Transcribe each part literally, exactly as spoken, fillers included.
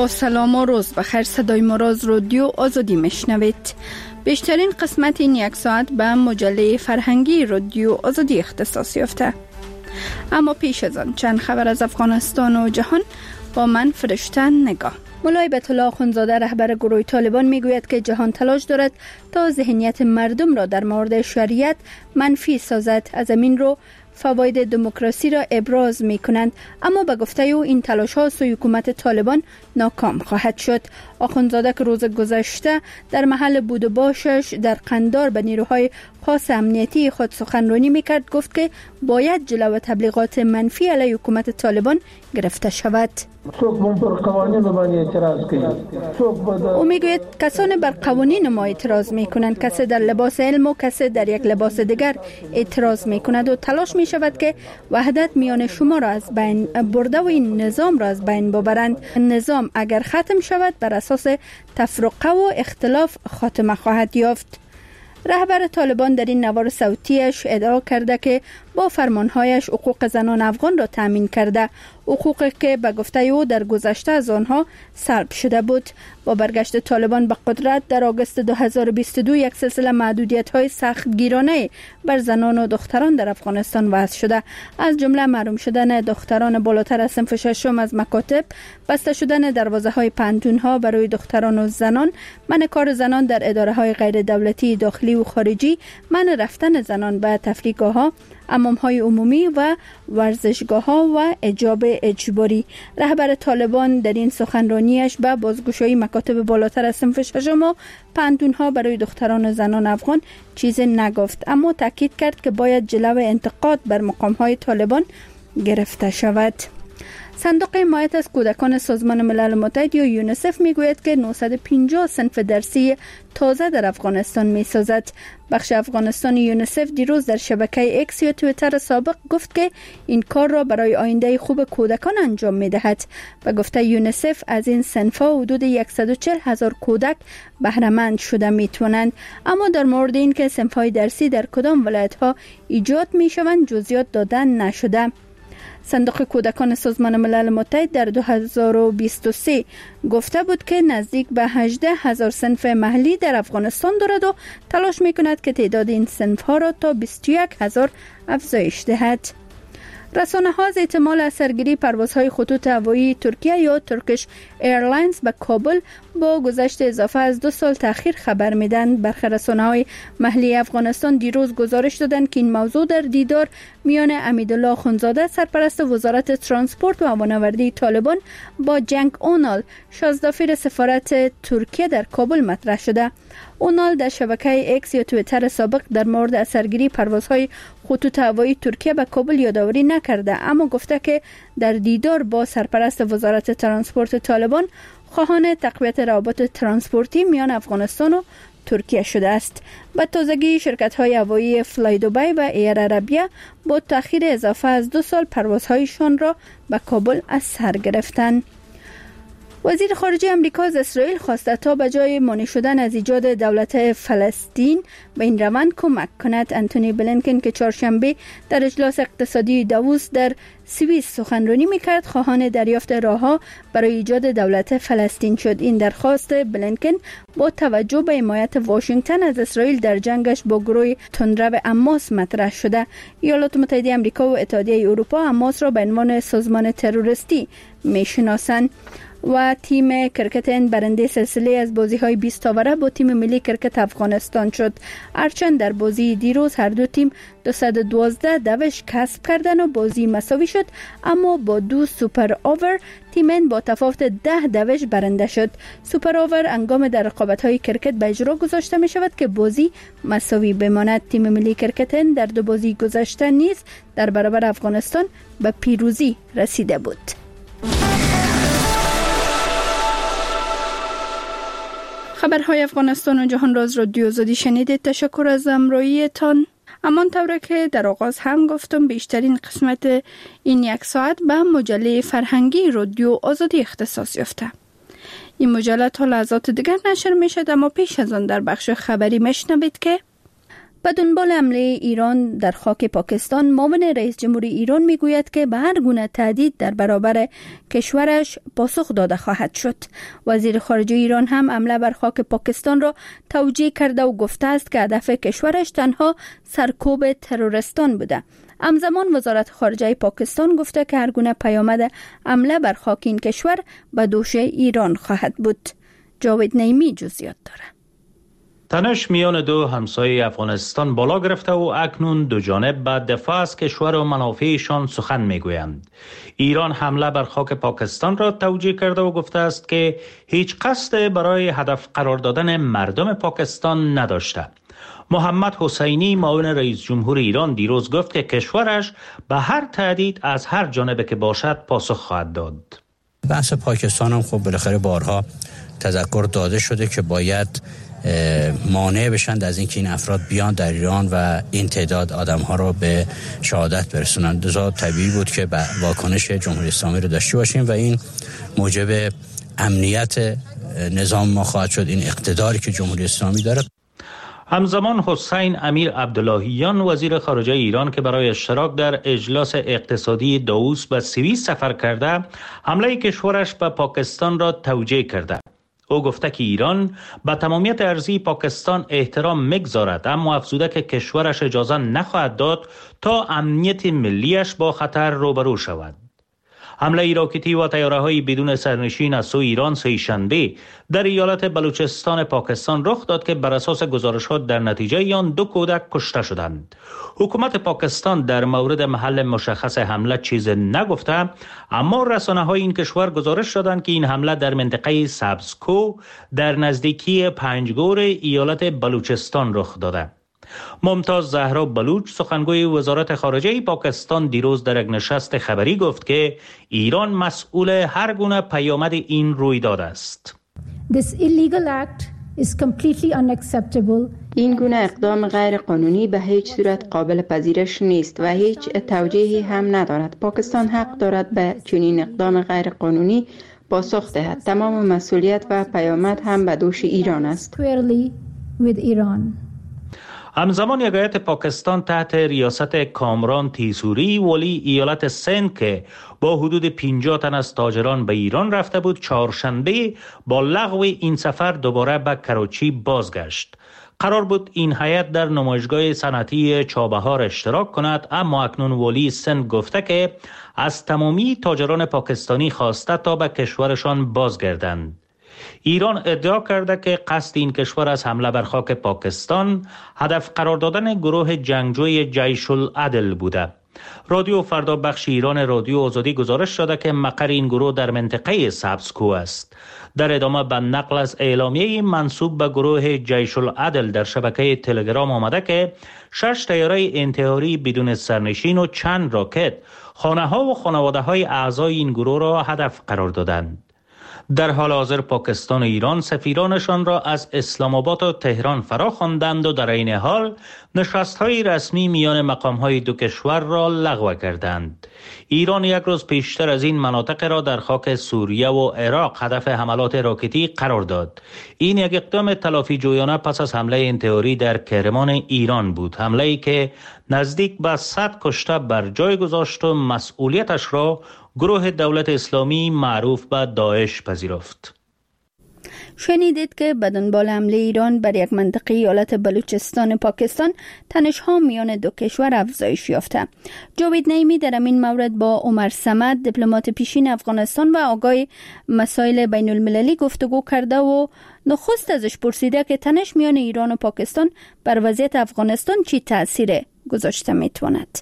با سلام و روز بخیر. صدای مراز رادیو آزادی میشنوید. بیشترین قسمت این یک ساعت به مجله فرهنگی رادیو آزادی اختصاص یافته. اما پیش از آن چند خبر از افغانستان و جهان با من فرشته نگاه. مولای بیت الله اخوندزاده رهبر گروه طالبان میگوید که جهان تلاش دارد تا ذهنیت مردم را در مورد شریعت منفی سازد. از همین رو فواید دموکراسی را ابراز می کنند، اما به گفته او این تلاش ها سوی حکومت طالبان ناکام خواهد شد. آخوندزاده که روز گذشته در محل بود و باشش در قندار به نیروهای خاص امنیتی خود سخنرانی میکرد گفت که باید جلو تبلیغات منفی علیه حکومت طالبان گرفته شود. او میگوید کسانی بر قوانین ما اعتراض میکنند، کسی در لباس علم و کسی در یک لباس دیگر اعتراض میکند و تلاش میشود که وحدت میان شما را از بین برده و این نظام را از بین ببرند. نظام اگر ختم شود بر اساس تفرقه و اختلاف خاتمه خواهد یافت. رهبر طالبان در این نوار صوتیش ادعا کرده که با فرمانهایش حقوق زنان افغان را تامین کرده، حقوقی که به گفته او در گذشته از آنها سلب شده بود. با برگشت طالبان به قدرت در آگوست دو هزار و بیست و دو یک سلسله محدودیت‌های سختگیرانه بر زنان و دختران در افغانستان وضع شده، از جمله محروم شدن دختران بالاتر از صنف ششم از مکاتب، بسته شدن دروازه‌های پانتون‌ها برای دختران و زنان، منع کار زنان در اداره‌های غیر دولتی داخلی و خارجی، منع رفتن زنان به تفریحگاه‌ها، حمام‌های عمومی و ورزشگاه‌ها و حجاب اجباری. رهبر طالبان در این سخنرانیش به بازگشایی مکاتب بالاتر از صنف ششم و پانتون‌ها برای دختران و زنان افغان چیزی نگفت، اما تاکید کرد که باید جلو انتقاد بر مقام‌های طالبان گرفته شود. صندوق حمایت از کودکان سازمان ملل متحد یا یونیسف میگوید که نهصد و پنجاه صنف درسی تازه در افغانستان میسازد. بخش افغانستان یونیسف دیروز در شبکه اکس یا توییتر سابق گفت که این کار را برای آینده خوب کودکان انجام میدهد. به گفته یونیسف از این صنف‌ها حدود صد و چهل هزار کودک بهره مند شده میتوانند، اما در مورد این که صنف‌های درسی در کدام ولایت‌ها ایجاد میشوند جزئیات داده نشده. صندوق کودکان سازمان ملل متحد در دو هزار و بیست و سه گفته بود که نزدیک به هجده هزار صنف محلی در افغانستان دارد و تلاش میکند که تعداد این صنف ها را تا بیست و یک هزار افزایش دهد. رسانه ها از احتمال سرگیری پروازهای خطوط هوایی ترکیه یا ترکیش ایرلاینز به کابل با گذشت اضافه از دو سال تأخیر خبر میدن. برخی رسانه های محلی افغانستان دیروز گزارش دادند که این موضوع در دیدار میان امیدالله اخوندزاده سرپرست وزارت ترانسپورت و هوانوردی طالبان با جنگ اونال شازدافیر سفارت ترکیه در کابل مطرح شده. اونال در شبکه اکس یا توییتر سابق در مورد سرگیری پروازهای خطوط هوایی ترکیه به کابل یادآوری نکرده، اما گفته که در دیدار با سرپرست وزارت ترانسپورت طالبان خواهان تقویت روابط ترانسپورتی میان افغانستان و ترکیه شده است. به تازگی شرکت‌های هوایی فلای دبی و ایر عربیه با تأخیر اضافه از دو سال پروازهایشان را به کابل از سر گرفتند. وزیر خارجه امریکا از اسرائیل خواسته تا به جای مانع شدن از ایجاد دولت فلسطین به این روند کمک کند. انتونی بلینکن که چهارشنبه در اجلاس اقتصادی داووس در سوئیس سخنرانی میکرد خواهان دریافت راهها برای ایجاد دولت فلسطین شد. این درخواست بلینکن با توجه به حمایت واشنگتن از اسرائیل در جنگش با گروه تندرو حماس مطرح شده. ایالات متحده آمریکا و اتحادیه اروپا حماس را به عنوان سازمان تروریستی میشناسند و تیم کرکت هند برنده سلسله از بازی‌های بیست اوره با تیم ملی کرکت افغانستان شد. هرچند در بازی دیروز هر دو تیم دویست و دوازده دوش کسب کردن و بازی مساوی شد، اما با دو سوپر اوور تیم هند با تفاوت ده دوش برنده شد. سوپر اوور هنگام در رقابت‌های کرکت به اجرا گذاشته می شود که بازی مساوی بماند. تیم ملی کرکت هند در دو بازی گذشته نیز در برابر افغانستان به پیروزی رسیده بود. خبرهای افغانستان و جهان را از رادیو آزادی شنیدید. تشکر از همراهیتان. همان طوره که در آغاز هم گفتم بیشترین قسمت این یک ساعت به مجله فرهنگی رادیو آزادی اختصاص یافته. این مجله تا لحظات دیگر نشر می شد، اما پیش از آن در بخش خبری مشنوید که به دنبال حمله ایران در خاک پاکستان، معاون رئیس جمهور ایران میگوید که به هر گونه تهدید در برابر کشورش پاسخ داده خواهد شد. وزیر خارجه ایران هم حمله بر خاک پاکستان را توجیه کرده و گفته است که هدف کشورش تنها سرکوب تروریستان بوده. همزمان وزارت خارجه پاکستان گفته که هر گونه پیامد حمله بر خاک این کشور به دوش ایران خواهد بود. جاوید نعیمی جزئیات داره. تنش میان دو همسایه افغانستان بالا گرفته و اکنون دو جانب به دفاع از کشور و منافعشان سخن میگویند. ایران حمله بر خاک پاکستان را توجیه کرده و گفته است که هیچ قصد برای هدف قرار دادن مردم پاکستان نداشته. محمد حسینی معاون رئیس جمهور ایران دیروز گفت که کشورش به هر تهدید از هر جانب که باشد پاسخ خواهد داد. بحث پاکستان هم خب بالاخره بارها تذکر داده شده که باید مانع بشند از اینکه این افراد بیان در ایران و این تعداد آدم ها را به شهادت برسونند. لذا طبیعی بود که واکنش جمهوری اسلامی رو داشته باشیم و این موجب امنیت نظام ما خواهد شد، این اقتداری که جمهوری اسلامی داره. همزمان حسین امیر عبداللهیان وزیر خارجه ایران که برای اشتراک در اجلاس اقتصادی داووس به سوئیس سفر کرده، حمله کشورش به پاکستان را توجیه کرده. او گفته که ایران به تمامیت ارضی پاکستان احترام می‌گذارد، اما افزوده که کشورش اجازه نخواهد داد تا امنیت ملیش با خطر روبرو شود. حمله راکتی و طیاره‌های بدون سرنشین از سوی ایران سه‌شنبه در ایالت بلوچستان پاکستان رخ داد که بر اساس گزارشات در نتیجه آن دو کودک کشته شدند. حکومت پاکستان در مورد محل مشخص حمله چیزی نگفته، اما رسانه‌های این کشور گزارش دادند که این حمله در منطقه سبزکو در نزدیکی پنجگور ایالت بلوچستان رخ داده. ممتاز زهرا بلوچ سخنگوی وزارت خارجه پاکستان دیروز در یک نشست خبری گفت که ایران مسئول هر گونه پیامد این رویداد است. This illegal act is completely unacceptable. این گونه اقدام غیر قانونی به هیچ صورت قابل پذیرش نیست و هیچ توجیهی هم ندارد. پاکستان حق دارد به چنین اقدام غیر قانونی پاسخ دهد. تمام مسئولیت و پیامد هم به دوش ایران است. Squarely with Iran. همزمان یک هیئت پاکستان تحت ریاست کامران تیسوری ولی ایالت سند که با حدود پنجاه تن از تاجران به ایران رفته بود، چهارشنبه با لغو این سفر دوباره به کراچی بازگشت. قرار بود این هیئت در نمایشگاه صنعتی چابهار اشتراک کند، اما اکنون ولی سند گفته که از تمامی تاجران پاکستانی خواسته تا به کشورشان بازگردند. ایران ادعا کرده که قصد این کشور از حمله بر خاک پاکستان هدف قرار دادن گروه جنگجوی جیش العدل بوده. رادیو فردا بخش ایران رادیو آزادی گزارش داده که مقر این گروه در منطقه سبزکو است. در ادامه به نقل از اعلامیه منسوب به گروه جیش العدل در شبکه تلگرام آمده که شش طیاره انتحاری بدون سرنشین و چند راکت خانه ها و خانواده های اعضای این گروه را هدف قرار دادند. در حال حاضر پاکستان و ایران سفیرانشان را از اسلام آباد و تهران فرا خواندند و در این حال نشست‌های رسمی میان مقام‌های دو کشور را لغو کردند. ایران یک روز پیشتر از این مناطق را در خاک سوریه و عراق هدف حملات راکتی قرار داد. این یک اقدام تلافی جویانه پس از حمله انتحاری در کرمان ایران بود، حمله‌ای که نزدیک به صد کشته بر جای گذاشت و مسئولیتش را گروه دولت اسلامی معروف به داعش پذیرفت. شنیدید که به دنبال حمله ایران بر یک منطقه ایالت بلوچستان پاکستان تنش‌ها میان دو کشور افزایش یافته. جاوید نعیمی در این مورد با عمر صمد دیپلمات پیشین افغانستان و آگاه مسائل بین المللی گفتگو کرده و نخست ازش پرسیده که تنش میان ایران و پاکستان بر وضعیت افغانستان چی تأثیر گذاشته میتواند.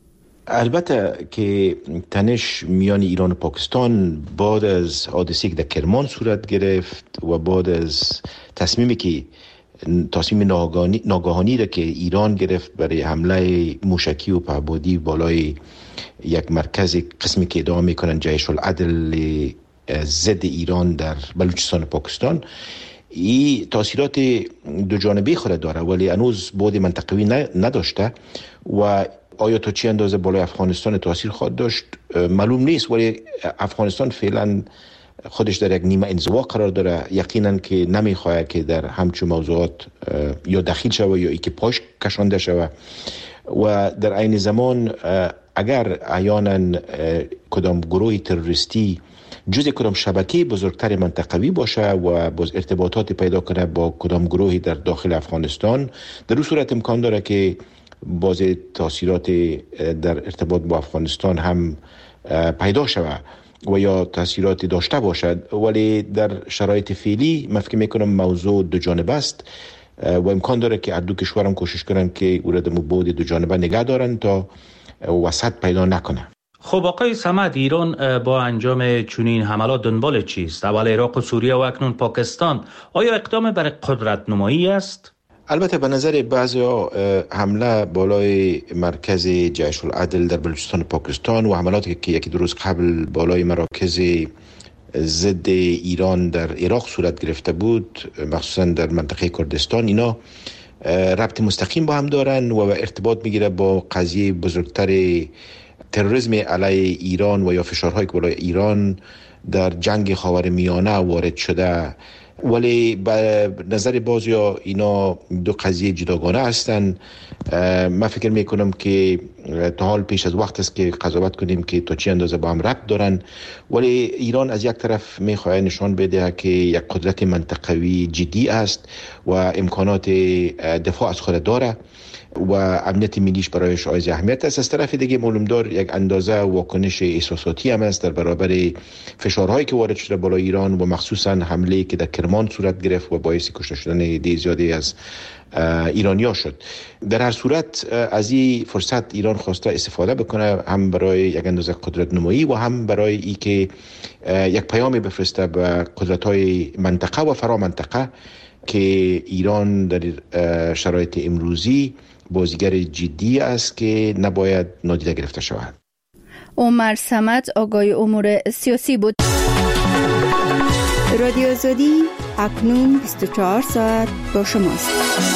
البته که تنش میان ایران و پاکستان بعد از حادثه‌ای که در کرمان صورت گرفت و بعد از تصمیمی که تصمیم ناگهانی را که ایران گرفت برای حمله موشکی و پهپادی بالای یک مرکز قسمی که ادعا میکنن جیش العدل ضد ایران در بلوچستان و پاکستان، این تاثیرات دو جانبه خود داره ولی هنوز بعد منطقوی نداشته و آیا تا چه اندازه بالای افغانستان تاثیر خواهد داشت معلوم نیست، ولی افغانستان فعلا خودش در یک نیمه انزوا قرار داره، یقینا که نمیخواد که در همچون موضوعات یا دخیل شود یا ای که پاش کشانده شود و در عین زمان اگر احیانا کدام گروه تروریستی جز کدام شبکه بزرگتر منطقوی باشه و باز ارتباطات پیدا کنه با کدام گروهی در داخل افغانستان، در اون صورت امکان داره که باز تاثیرات در ارتباط با افغانستان هم پیدا شود و یا تاثیراتی داشته باشد. ولی در شرایط فعلی من فکر میکنم موضوع دو جانبه است و امکان داره که هر دو کشور هم کوشش کنن که او را در بعد دو جانبه نگه دارن تا وسط پیدا نکنه. خب آقای صمد، ایران با انجام چنین حملات دنبال چیست؟ اول عراق و سوریه و اکنون پاکستان، آیا اقدام برای قدرت نمایی است؟ البته به نظر بعضی‌ها حمله بالای مرکز جیش العدل در بلوچستان پاکستان و حملاتی که یکی دو روز قبل بالای مراکز ضد ایران در عراق صورت گرفته بود، مخصوصا در منطقه کردستان، اینا ربط مستقیم با هم دارن و ارتباط میگیره با قضیه بزرگتر تروریسم علیه ایران و یا فشارهای که بالای ایران در جنگ خاورمیانه وارد شده. ولی به نظر بعضیا اینا دو قضیه جداگانه هستن. من فکر میکنم که تا حال پیش از وقت است که قضاوت کنیم که تا چه اندازه با هم ربط دارن. ولی ایران از یک طرف میخواد نشان بده که یک قدرت منطقوی جدی است و امکانات دفاع از خود داره و امنیت ملیش برایش حائز اهمیت است. از طرف دیگه معلوم دار یک اندازه واکنش احساساتی هم است در برابر فشارهایی که وارد شده بالای ایران و مخصوصا حمله که در کرمان صورت گرفت و باعث کشته شدن دی زیاده از ایرانیا شد. در هر صورت از این فرصت ایران خواسته استفاده بکنه، هم برای یک اندازه قدرت نمایی و هم برای ای که یک پیامی بفرسته به قدرت‌های منطقه و فرا منطقه که ایران در شرایط امروزی بازیگر جدی است که نباید نادیده گرفته شود. عمر صمد، آگاه امور سیاسی بود. رادیو آزادی اکنون بیست و چهار ساعت با شماست.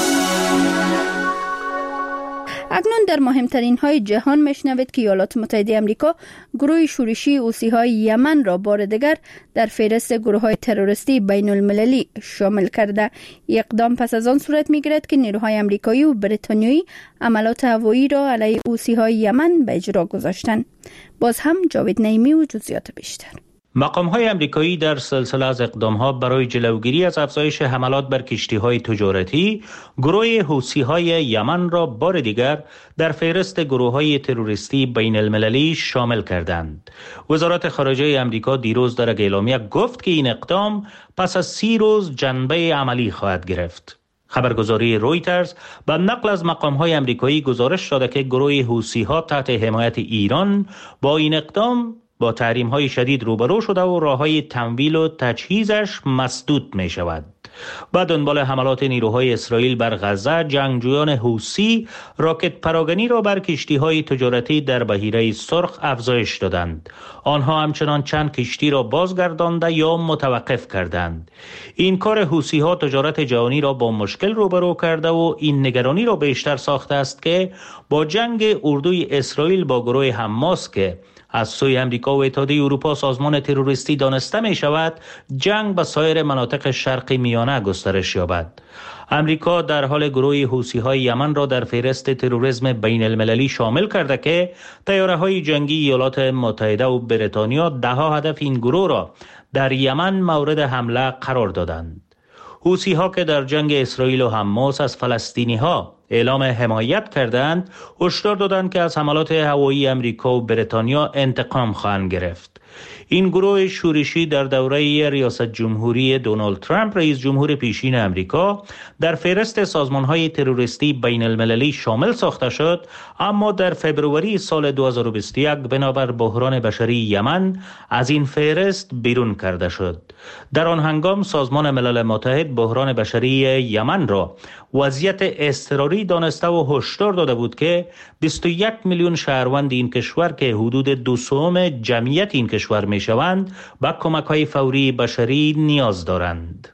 اکنون در مهمترین های جهان میشنوید که ایالات متحده آمریکا گروه شورشی حوثی های یمن را بار دیگر در فهرست گروه های تروریستی بین المللی شامل کرده. اقدام پس از آن صورت میگیرد که نیروهای آمریکایی و بریتانیایی عملات هوایی را علیه حوثی های یمن به اجرا گذاشتند. باز هم جاوید نعیمی و جزئیات بیشتر. مقام‌های آمریکایی در سلسله از اقدام‌ها برای جلوگیری از افزایش حملات بر کشتی‌های تجارتی، گروه حوثی‌های یمن را بار دیگر در فهرست گروه‌های تروریستی بین المللی شامل کردند. وزارت خارجه آمریکا دیروز در اعلامیه گفت که این اقدام پس از سی روز جنبه عملی خواهد گرفت. خبرگزاری رویترز با نقل از مقام‌های آمریکایی گزارش داده که گروه حوثی‌ها تحت حمایت ایران با این اقدام با تحریم‌های شدید روبرو شده و راه‌های تمویل و تجهیزش مسدود می‌شود. بعد دنبال حملات نیروهای اسرائیل بر غزه، جنگجویان حوثی راکت پراگنی را بر کشتی‌های تجارتی در بحیره سرخ افزایش دادند. آنها همچنان چند کشتی را بازگردانده یا متوقف کردند. این کار حوثی‌ها تجارت جهانی را با مشکل روبرو کرده و این نگرانی را بیشتر ساخته است که با جنگ اردوی اسرائیل با گروه حماس که از سوی امریکا و اتحادیه اروپا سازمان تروریستی دانسته می شود، جنگ به سایر مناطق شرق میانه گسترش یابد. امریکا در حال گروه حوثی‌های یمن را در فهرست تروریسم بین المللی شامل کرده که طیاره‌های جنگی ایالات متحده و بریتانیا ده‌ها هدف این گروه را در یمن مورد حمله قرار دادند. حوثی‌ها که در جنگ اسرائیل و حماس از فلسطینی‌ها اعلام حمایت کردند، هشدار دادند که از حملات هوایی امریکا و بریتانیا انتقام خواهند گرفت. این گروه شورشی در دوره ریاست جمهوری دونالد ترامپ رئیس جمهور پیشین امریکا در فهرست سازمان‌های تروریستی بین المللی شامل ساخته شد، اما در فبروری سال دو هزار و بیست و یک بنابر بحران بشری یمن از این فهرست بیرون کرده شد. در آن هنگام سازمان ملل متحد بحران بشری یمن را وضعیت اضطراری دانسته و هشدار داده بود که بیست و یک میلیون شهروند این کشور که حدود دو سوم جمعیت این کشور می شوند به کمک‌های فوری بشری نیاز دارند.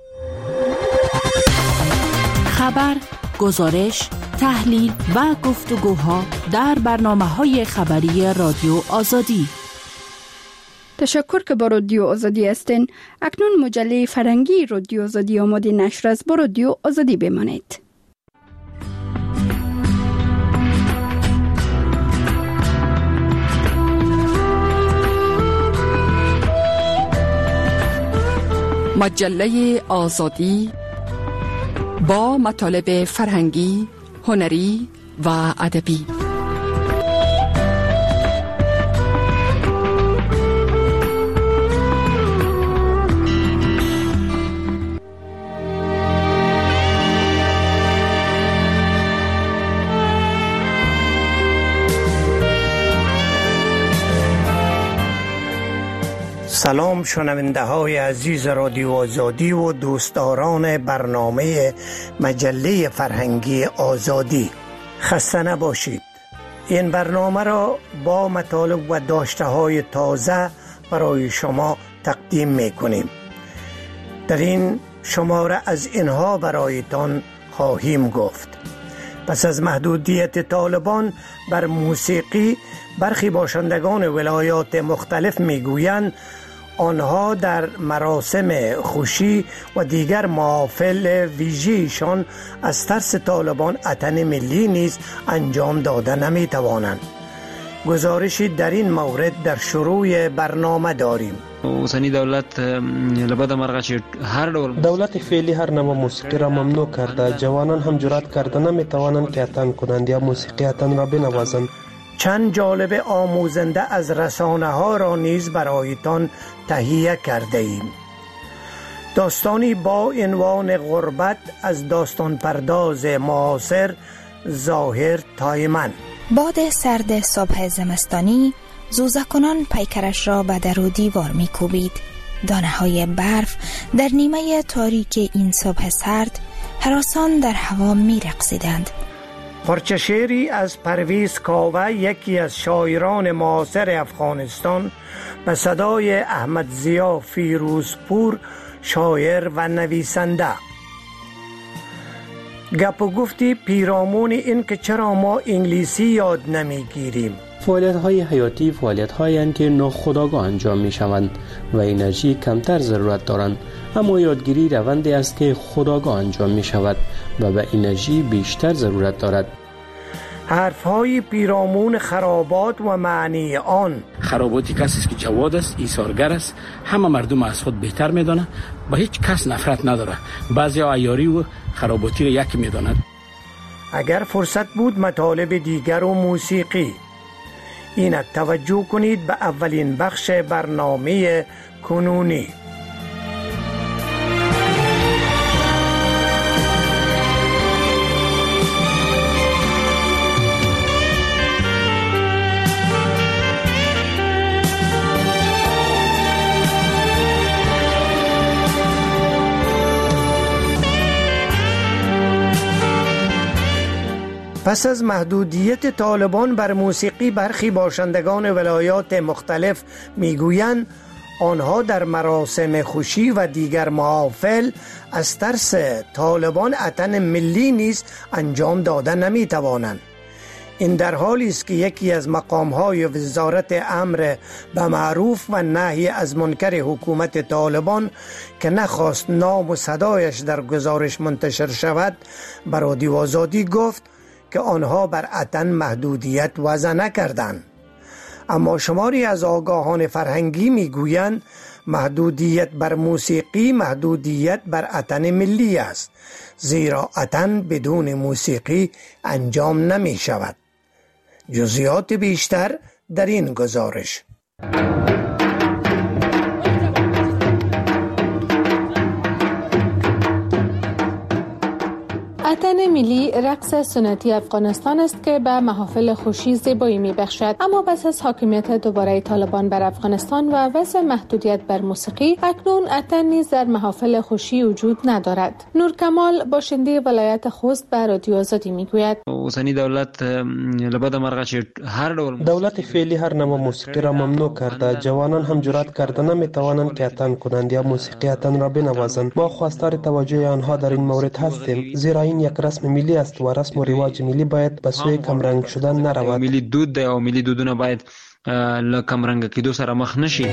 خبر، گزارش، تحلیل و گفتگوها در برنامه‌های خبری رادیو آزادی. تشکر که با رادیو آزادی هستین. اکنون مجله فرهنگی رادیو آزادی آماده نشر است. با رادیو آزادی بمانید. مجله آزادی با مطالب فرهنگی، هنری و ادبی. سلام شنونده های عزیز رادیو آزادی و دوستداران برنامه مجله فرهنگی آزادی، خسته نباشید. این برنامه را با مطالب و داشته های تازه برای شما تقدیم می کنیم. در این شماره از اینها برایتان خواهیم گفت. پس از محدودیت طالبان بر موسیقی، برخی باشندگان ولایات مختلف میگویند آنها در مراسم خوشی و دیگر محافل ویژه‌شان از ترس طالبان اتن ملی نیز انجام داده نمیتوانند. گزارشی در این مورد در شروع برنامه داریم. اوسنی دولت لبد مرغش هر دول دولت فعلی هر نوع موسیقی را ممنوع کرده. جوانان هم جرأت کرده نمیتوانند که اتن کنند یا موسیقی اتن را بنوازند. چند جالب آموزنده از رسانه ها را نیز برایتان تهیه کرده ایم. داستانی با عنوان غربت از داستان پرداز معاصر ظاهر تایمن. باد سرد صبح زمستانی زوزکنان پیکرش را به در و دیوار می کوبید. دانه های برف در نیمه تاریک این صبح سرد هراسان در هوا می رقصیدند. پارچه شعری از پرویز کاوه، یکی از شاعران معاصر افغانستان، به صدای احمد ضیا فیروزپور، شاعر و نویسنده. گپ و گفتی پیرامون این که چرا ما انگلیسی یاد نمیگیریم. فعالیت های حیاتی فعالیت هایی که ناخودآگاه انجام می شوند و انرژی کمتر ضرورت دارند، اما یادگیری روندی است که خودآگاه انجام می شود و به انرژی بیشتر ضرورت دارد. حرف های پیرامون خرابات و معنی آن. خراباتی کسی است که جواد است، ایثارگر است، همه مردم از خود بهتر می داند، با هیچ کس نفرت نداره. بعضی عیاری و خراباتی را یکی می داند. اگر فرصت بود مطالب دیگر و موسیقی. اینک توجه کنید به اولین بخش برنامه کنونی. پس از محدودیت طالبان بر موسیقی، برخی باشندگان ولایات مختلف میگویند آنها در مراسم خوشی و دیگر محافل از ترس طالبان اتن ملی نیز انجام داده نمیتوانند. این در حالی است که یکی از مقام‌های وزارت امر به معروف و نهی از منکر حکومت طالبان که نخواست نام و صدایش در گزارش منتشر شود، بر رادیو آزادی گفت که آنها بر اتن محدودیت وضع نکردند. اما شماری از آگاهان فرهنگی میگویند محدودیت بر موسیقی محدودیت بر اتن ملی است، زیرا اتن بدون موسیقی انجام نمی شود. جزئیات بیشتر در این گزارش. اتن ملی رقص سنتی افغانستان است که به محافل خوشی زیبایی می بخشد. اما پس از حاکمیت دوباره طالبان بر افغانستان و وضع محدودیت بر موسیقی، اکنون اتن نیز در محافل خوشی وجود ندارد. نور کمال باشنده ولایت خوست به رادیو آزادی می گوید اوسنی دولت لبد مرغش هر دول دولت فعلی هر نوع موسیقی را ممنوع کرده. جوانان هم جرأت کرده نمی توانند که اتن کنند یا موسیقی اتن را بنوازند. ما خواستار توجه آنها در این مورد هستیم، زیرا این یک رسم ملی است و رسم و رواج ملی باید به سوی کمرنگ شدن نرود. ملی دود ده و ملی دودونه باید له کمرنګه کېدو سره مخ نشي.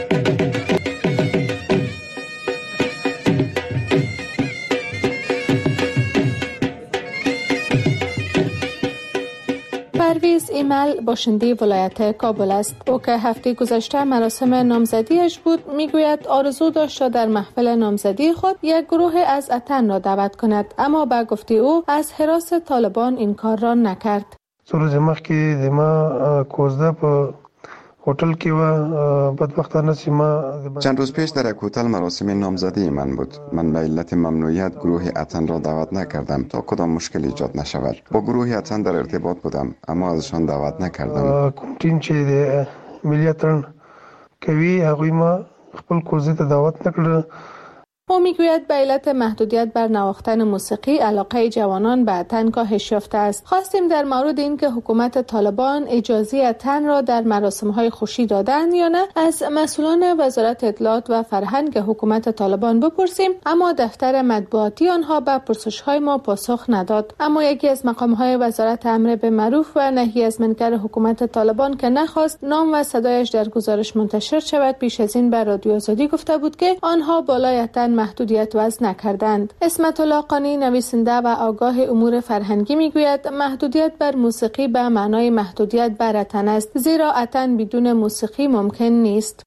پرویز ایمل باشنده ولایت کابل است. او که هفته گذشته مراسم نامزدیش بود میگوید آرزو داشت در محفل نامزدی خود یک گروه از اتن را دعوت کند، اما به گفته او از هراس طالبان این کار را نکرد. روز مخکې د ما کوزده په هتل کې و بدبختانه سیما. چند روز پیش در یک هتل مراسم نامزدی من بود. من به علت ممنوعیت گروه اتن را دعوت نکردم تا کدام مشکل ایجاد نشود. با گروه اتن در ارتباط بودم اما ازشان دعوت نکردم. کومټین چې د ملي اتن کوي هغوی ما خپل کوزده ته دعوت نکړ. او میگوید به علت محدودیت بر نواختن موسیقی علاقه جوانان به اتن کاهش یافته است. خواستیم در مورد اینکه حکومت طالبان اجازه اتن را در مراسم‌های خوشی دادند یا نه از مسئولان وزارت اطلاعات و فرهنگ حکومت طالبان بپرسیم، اما دفتر مطبوعاتی آنها به پرسش‌های ما پاسخ نداد. اما یکی از مقام‌های وزارت امر به معروف و نهی از منکر حکومت طالبان که نخواست نام و صدایش در گزارش منتشر شود، پیش از این به رادیو آزادی گفته بود که آنها بالای اتن محدودیت وضع نکردند. اسمت الله قانی نویسنده و آگاه امور فرهنگی میگوید محدودیت بر موسیقی به معنای محدودیت بر اتن است، زیرا اتن بدون موسیقی ممکن نیست.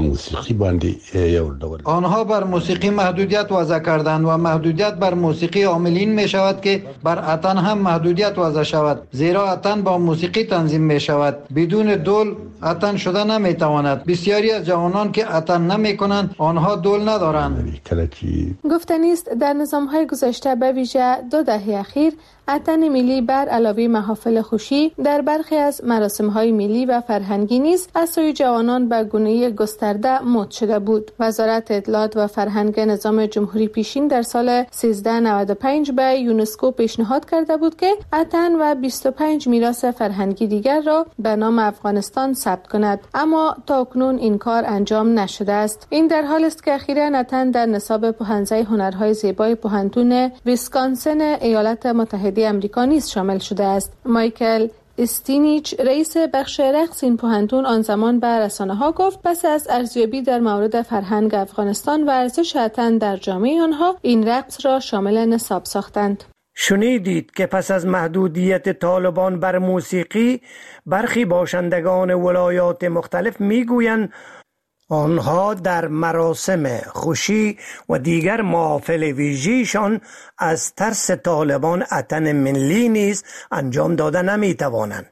آنها بر موسیقی محدودیت وضع کردند و محدودیت بر موسیقی عاملین می شود که بر اتن هم محدودیت وضع شود، زیرا اتن با موسیقی تنظیم می شود. بدون دول اتن شده نمی تواند. بسیاری از جوانان که اتن نمی کنند آنها دول ندارند. گفتنی است در نظام‌های گذشته به ویژه دو دهه اخیر اتن ملی بر علاوه محافل خوشی در برخی از مراسم‌های ملی و فرهنگی نیز از سوی جوانان به گونه گسترده مد شده بود. وزارت اطلاعات و فرهنگ نظام جمهوری پیشین در سال سیزده نود و پنج به یونسکو پیشنهاد کرده بود که اتن و بیست و پنج میراث فرهنگی دیگر را به نام افغانستان ثبت کند، اما تاکنون این کار انجام نشده است. این در حالی است که اخیراً اتن در نصاب پوهنځی هنرهای زیبای پوهنتون ویسکانسن ایالات متحده امریکا نیز شامل شده است. مایکل استینیچ رئیس بخش رقص این پوهنتون آن زمان به رسانه‌ها گفت پس از ارزیابی در مورد فرهنگ افغانستان و ارزش اتن در جامعه آنها این رقص را شامل نصاب ساختند. شنیدید که پس از محدودیت طالبان بر موسیقی برخی باشندگان ولایات مختلف میگویند آنها در مراسم خوشی و دیگر محافل ویژه‌شان از ترس طالبان اتن ملی نیز انجام داده نمی‌توانند.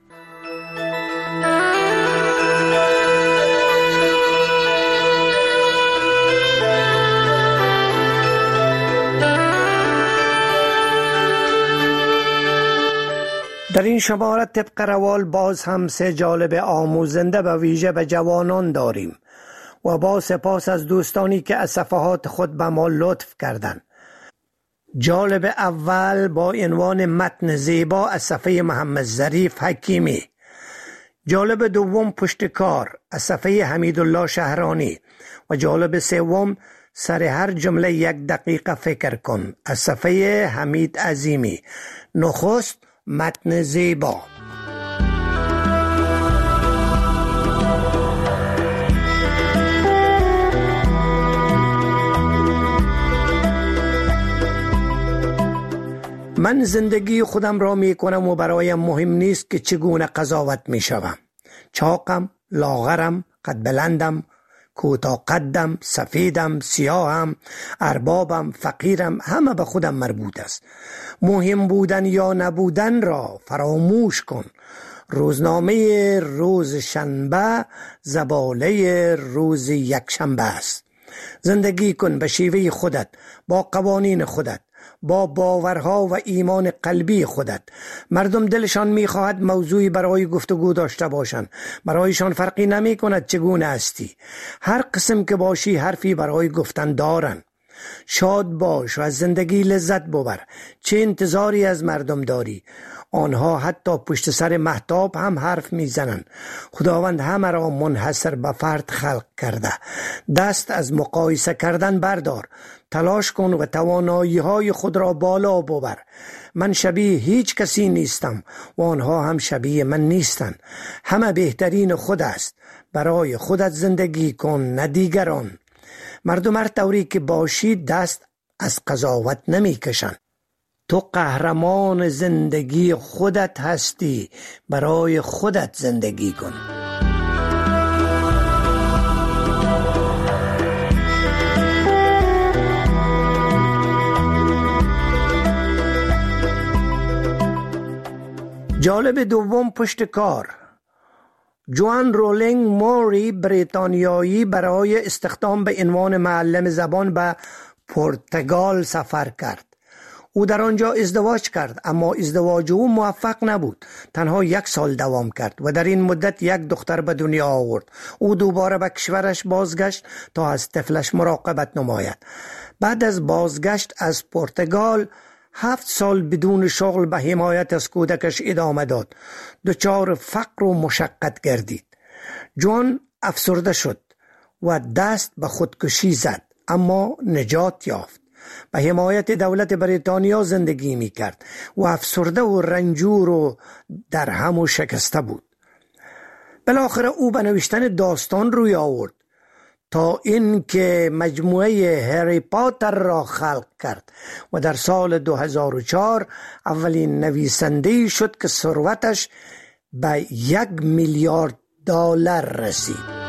در این شماره طبق روال باز هم سه جالب آموزنده و ویژه به جوانان داریم و با سپاس از دوستانی که از صفحات خود به ما لطف کردند. جالب اول با عنوان متن زیبا از صفحه محمد ظریف حکیمی. جالب دوم پشتکار از صفحه حمیدالله شهرانی و جالب سوم سر هر جمله یک دقیقه فکر کن از صفحه حمید عظیمی. نخست متن زیبا. من زندگی خودم را می کنم و برایم مهم نیست که چگونه قضاوت می شوم. چاقم، لاغرم، قد بلندم، کوتاه قدم، سفیدم، سیاهم، اربابم، فقیرم، همه به خودم مربوط است. مهم بودن یا نبودن را فراموش کن. روزنامه روز شنبه زباله روز یک شنبه است. زندگی کن به شیوه خودت، با قوانین خودت، با باورها و ایمان قلبی خودت. مردم دلشان میخواهد موضوعی برای گفتگو داشته باشند. برایشان فرقی نمی کند چگونه هستی. هر قسم که باشی حرفی برای گفتن دارند. شاد باش و از زندگی لذت ببر. چه انتظاری از مردم داری؟ آنها حتی پشت سر مهتاب هم حرف میزنند. خداوند همه را منحصر به فرد خلق کرده. دست از مقایسه کردن بردار. تلاش کن و توانایی های خود را بالا ببر. من شبیه هیچ کسی نیستم و آنها هم شبیه من نیستند. همه بهترین خود است. برای خودت زندگی کن، نه دیگران. مردم هر طوری که باشی دست از قضاوت نمی کشن. تو قهرمان زندگی خودت هستی. برای خودت زندگی کن. جالب دوم پشت کار. جوان رولینگ موری بریتانیایی برای استخدام به عنوان معلم زبان به پرتغال سفر کرد. او در آنجا ازدواج کرد، اما ازدواج او موفق نبود. تنها یک سال دوام کرد و در این مدت یک دختر به دنیا آورد. او دوباره به کشورش بازگشت تا از طفلش مراقبت نماید. بعد از بازگشت از پرتغال هفت سال بدون شغل به حمایت از کودکش ادامه داد. دچار فقر و مشقت گردید. جوان افسرده شد و دست به خودکشی زد، اما نجات یافت. به حمایت دولت بریتانیا زندگی می کرد و افسرده و رنجور و در هم و شکسته بود. بالاخره او به نوشتن داستان روی آورد تا این که مجموعه هری پاتر را خلق کرد و در سال دو هزار و چهار اولین نویسنده شد که ثروتش به یک میلیارد دلار رسید.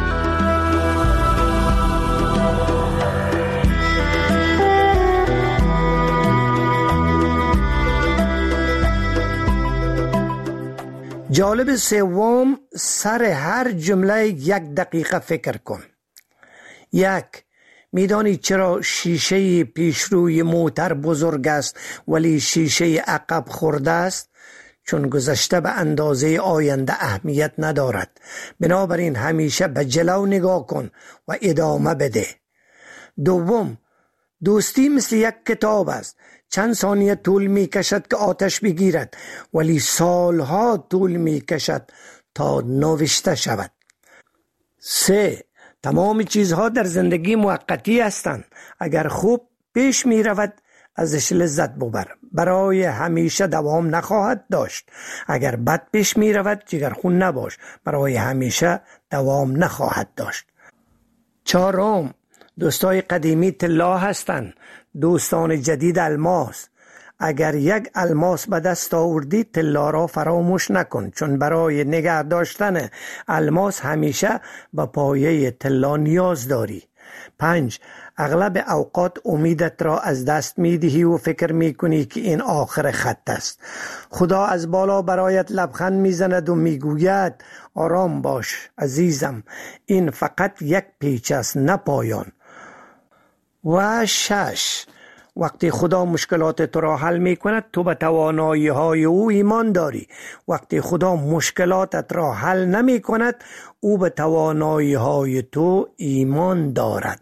جالب سوم، سر هر جمله یک دقیقه فکر کن. یک، میدانی چرا شیشه پیشروی موتر بزرگ است ولی شیشه عقب خرده است؟ چون گذشته به اندازه آینده اهمیت ندارد. بنابراین همیشه به جلو نگاه کن و ادامه بده. دوم، دوستی مثل یک کتاب است. چند ثانیه طول می کشد که آتش بگیرد ولی سالها طول می کشد تا نوشته شود. سه، تمام چیزها در زندگی موقتی هستند. اگر خوب پیش می رود ازش لذت ببر. برای همیشه دوام نخواهد داشت. اگر بد پیش می رود جگرخون نباش. برای همیشه دوام نخواهد داشت. چهارم، دوستای قدیمی طلا هستند، دوستان جدید الماس. اگر یک الماس به دست آوردی طلا را فراموش نکن، چون برای نگه داشتن الماس همیشه به پایه طلا نیاز داری. پنج، اغلب اوقات امیدت را از دست می دهی و فکر می کنی که این آخر خط است. خدا از بالا برایت لبخند می زند و می گوید آرام باش عزیزم، این فقط یک پیچ است نه پایان. و شش، وقتی خدا مشکلات تو را حل می کند تو به توانایی های او ایمان داری. وقتی خدا مشکلاتت را حل نمی کند او به توانایی های تو ایمان دارد.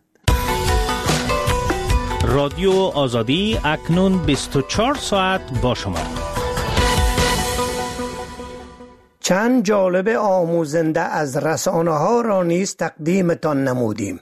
رادیو آزادی اکنون بیست و چهار ساعت با شما. چند جالب آموزنده از رسانه ها را نیز تقدیمتان نمودیم.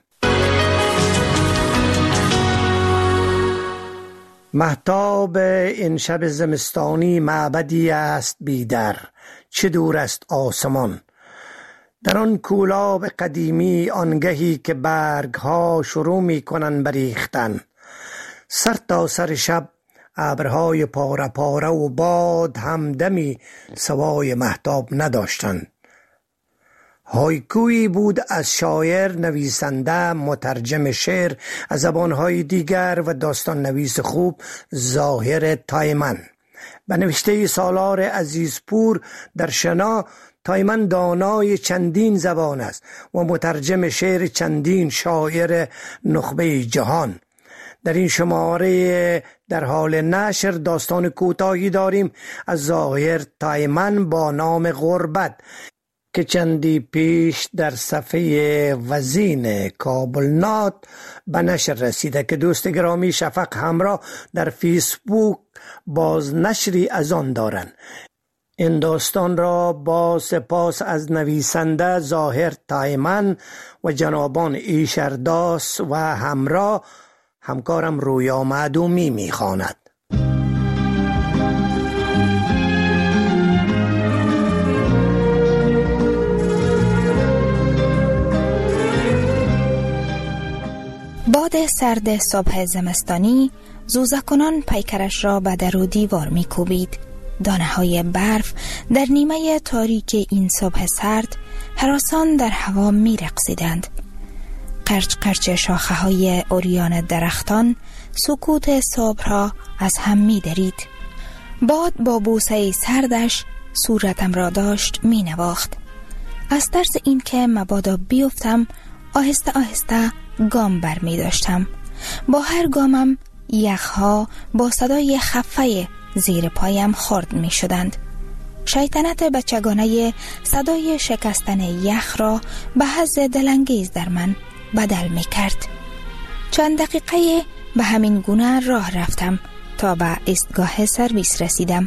مهتاب این شب زمستانی معبدی است بیدر، چه دور است آسمان. در آن کولاب قدیمی آنگهی که برگ ها شروع می کنن بریختن، سر تا سر شب ابرهای پاره پاره و باد همدمی سوای مهتاب نداشتند. هایکویی بود از شاعر، نویسنده، مترجم شعر از زبانهای دیگر و داستان نویس خوب ظاهر تایمن. به نوشته سالار عزیزپور در شنا، تایمن دانای چندین زبان است و مترجم شعر چندین شاعر نخبه جهان. در این شماره در حال نشر داستان کوتاهی داریم از ظاهر تایمن با نام غربت که چندی پیش در صفحه وزین کابل نات به نشر رسیده که دوست گرامی شفق همراه در فیسبوک باز نشری از آن دارند. این داستان را با سپاس از نویسنده ظاهر تایمن و جنابان ایشرداس و همراه همکارم رویا معدومی می خواند. باد سرد صبح زمستانی زوزکونان پیکرش را به در و دیوار می کوبید. دانه های برف در نیمه تاریک این صبح سرد هراسان در هوا می رقصیدند. قرچ قرچ شاخه های اوریان درختان سکوت صبح را از هم می درید. باد با بوسه سردش صورتم را داشت می نواخت. از ترس این که مبادا بیفتم آهسته آهسته گام بر می داشتم. با هر گامم یخها با صدای خفه زیر پایم خرد می شدند. شیطنت بچگانه صدای شکستن یخ را به حظ دلانگیز در من بدل می کرد. چند دقیقه به همین گونه راه رفتم تا به ایستگاه سرویس رسیدم.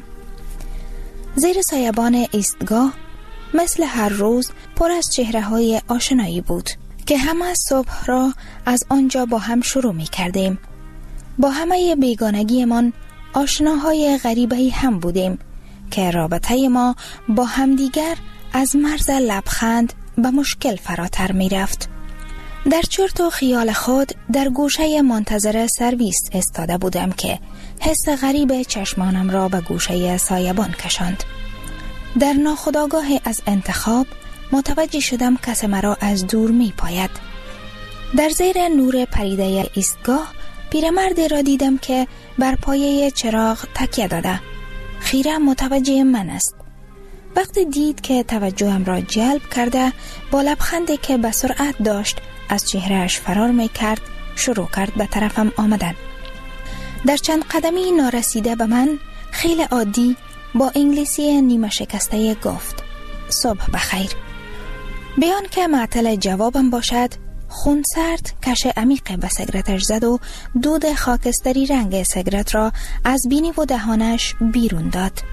زیر سایبان ایستگاه مثل هر روز پر از چهره های آشنایی بود که همه صبح را از آنجا با هم شروع می کردیم. با همه بیگانگی من آشناهای غریبه‌ای هم بودیم که رابطه ما با همدیگر از مرز لبخند به مشکل فراتر می رفت. در چرت و خیال خود در گوشه منتظر سرویس استاده بودم که حس غریب چشمانم را به گوشه سایبان کشاند. در ناخودآگاه از انتخاب متوجه شدم کس مرا از دور می پاید. در زیر نور پریده ایستگاه پیرمردی را دیدم که بر پایه چراغ تکیه داده. خیره متوجه من است. وقتی دید که توجهم را جلب کرده با لبخندی که به سرعت داشت از چهرهش فرار می کرد شروع کرد به طرفم آمدن. در چند قدمی نارسیده به من خیلی عادی با انگلیسی نیمه شکسته گفت صبح بخیر. بیان که معطل جوابم باشد خون سرد کش عمیق به سیگارتش زد و دود خاکستری رنگ سیگارت را از بینی و دهانش بیرون داد.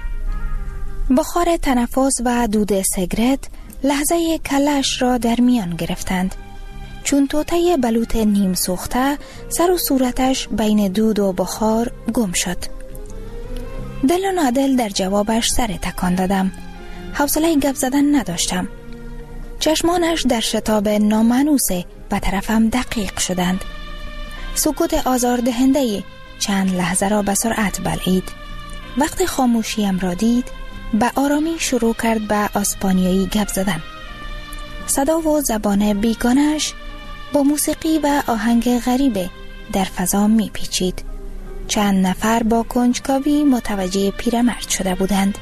بخار تنفس و دود سیگارت لحظه کلش را در میان گرفتند. چون توته بلوط نیم سوخته سر و صورتش بین دود و بخار گم شد. دل و نادل در جوابش سر تکان دادم. حوصله گپ زدن نداشتم. چشمانش در شتاب نامانوسه به طرفم دقیق شدند. سکوت آزاردهنده چند لحظه را به سرعت بلعید. وقتی خاموشیم را دید به آرامی شروع کرد به اسپانیایی گپ زدن. صدا و زبان بیگانش با موسیقی و آهنگ غریبه در فضا می پیچید. چند نفر با کنجکاوی متوجه پیرمرد شده بودند.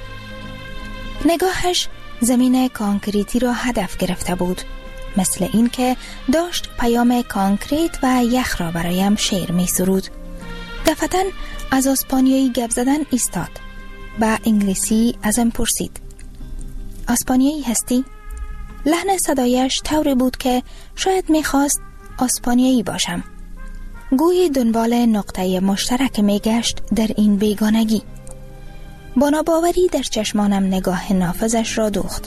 نگاهش زمین کانکریتی را هدف گرفته بود، مثل این که داشت پیام کانکریت و یخ را برایم شعر می سرود. دفعتاً از اسپانیایی گپ زدن ایستاد. با انگلیسی ازم پرسید اسپانیایی هستی؟ لحن صدایش طوری بود که شاید میخواست اسپانیایی باشم. گویی دنبال نقطه مشترک میگشت در این بیگانگی. با ناباوری در چشمانم نگاه نافذش را دوخت.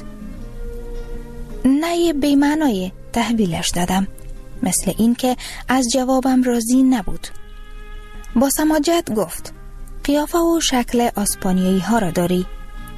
نه بی‌معنای تحویلش دادم، مثل این که از جوابم راضی نبود. با سماجت گفت قیافه و شکل اسپانیایی ها را داری؟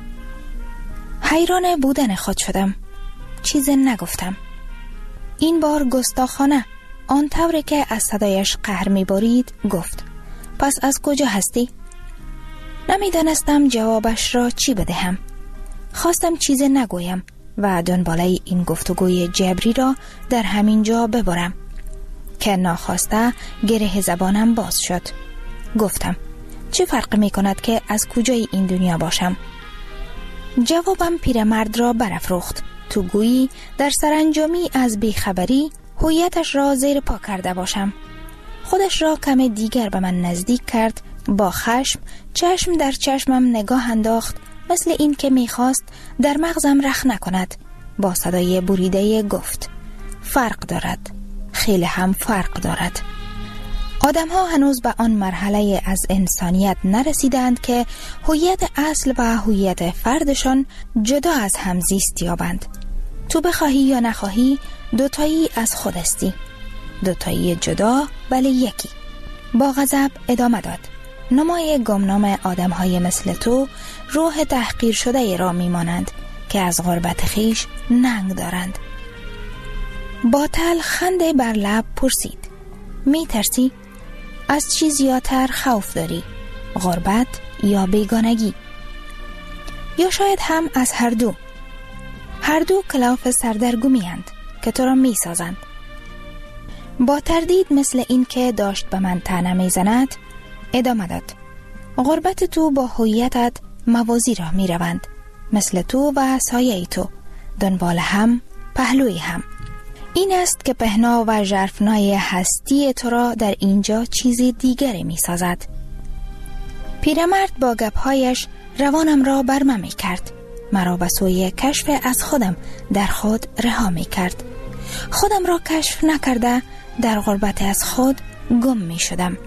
حیران بودن خود شدم. چیز نگفتم. این بار گستاخانه آن طوری که از صدایش قهر می‌بارید گفت پس از کجا هستی؟ نمیدانستم جوابش را چی بدهم. خواستم چیز نگویم و دنباله این گفتگوی جبری را در همین جا ببرم که ناخواسته گره زبانم باز شد. گفتم چه فرق می کند که از کجای این دنیا باشم؟ جوابم پیرمرد را برافروخت. تو گویی در سرانجامی از بیخبری هویتش را زیر پا کرده باشم. خودش را کم دیگر به من نزدیک کرد. با خشم چشم در چشمم نگاه انداخت، مثل این که میخواست در مغزم رخ نکند با صدای بریده گفت: فرق دارد، خیلی هم فرق دارد. آدم ها هنوز به آن مرحله از انسانیت نرسیدند که هویت اصل و هویت فردشان جدا از هم زیست یابند. تو بخواهی یا نخواهی دوتایی از خود استی، دوتایی جدا ولی یکی. با غضب ادامه داد: نمای گمنام آدم های مثل تو روح تحقیر شده ای را میمانند که از غربت خیش ننگ دارند. با تلخنده بر لب پرسید: می ترسی؟ از چی زیادتر خوف داری؟ غربت یا بیگانگی؟ یا شاید هم از هر دو؟ هر دو کلاف سردرگمی اند که تو را می سازند. با تردید مثل این که داشت به من طعنه می زند ادامه داد: غربت تو با هویتت موازی را می روند، مثل تو و سایه تو، دنبال هم، پهلوی هم. این است که پهنا و ژرفنای هستی تو را در اینجا چیزی دیگری می سازد. پیرمرد با گپهایش روانم را برمه می کرد. مرا به سوی کشف از خودم در خود رها می کرد. خودم را کشف نکرده در غربت از خود گم می شدم.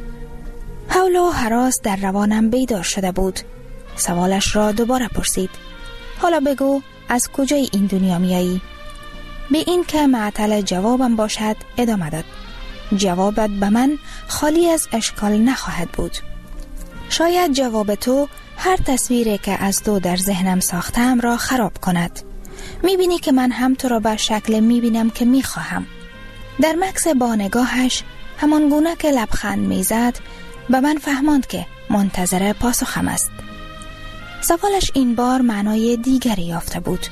حول و هراس در روانم بیدار شده بود. سوالش را دوباره پرسید: حالا بگو از کجای این دنیا میایی؟ به این که معطل جوابم باشد ادامه داد: جوابت به من خالی از اشکال نخواهد بود. شاید جواب تو هر تصویری که از تو در ذهنم ساختم را خراب کند. میبینی که من هم تو را به شکل میبینم که میخواهم. در مکس با نگاهش همان گونه که لبخند میزد به من فهماند که منتظر پاسخم است. سوالش این بار معنای دیگری یافته بود.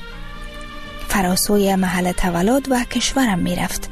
فراسوی محل تولد و کشورم می رفت.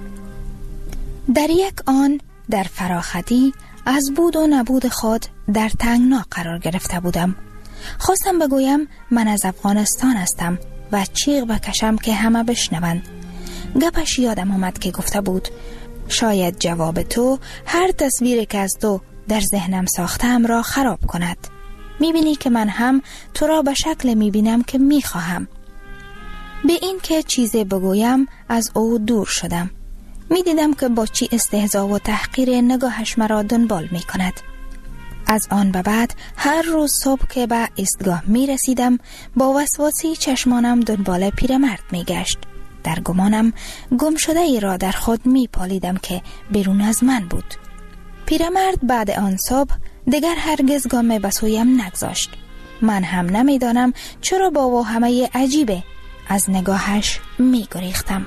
در یک آن در فراختی از بود و نبود خود در تنگنا قرار گرفته بودم. خواستم بگویم من از افغانستان هستم و چیغ بکشم که همه بشنوند. گپش یادم آمد که گفته بود: شاید جواب تو هر تصویری که از تو در ذهنم ساختم را خراب کند. میبینی که من هم تو را به شکل میبینم که میخواهم. به این که چیزی بگویم از او دور شدم. میدیدم که با چی استهزا و تحقیر نگاهش مرا دنبال میکند. از آن به بعد هر روز صبح که به ایستگاه میرسیدم با وسواسی چشمانم دنبال پیرمرد میگشت. در گمانم گم شده ای را در خود میپالیدم که بیرون از من بود. پیرمرد بعد آن صبح دیگر هرگز گام به سویم نگذاشت. من هم نمیدانم چرا با واهمه عجیبه از نگاهش می گریختم.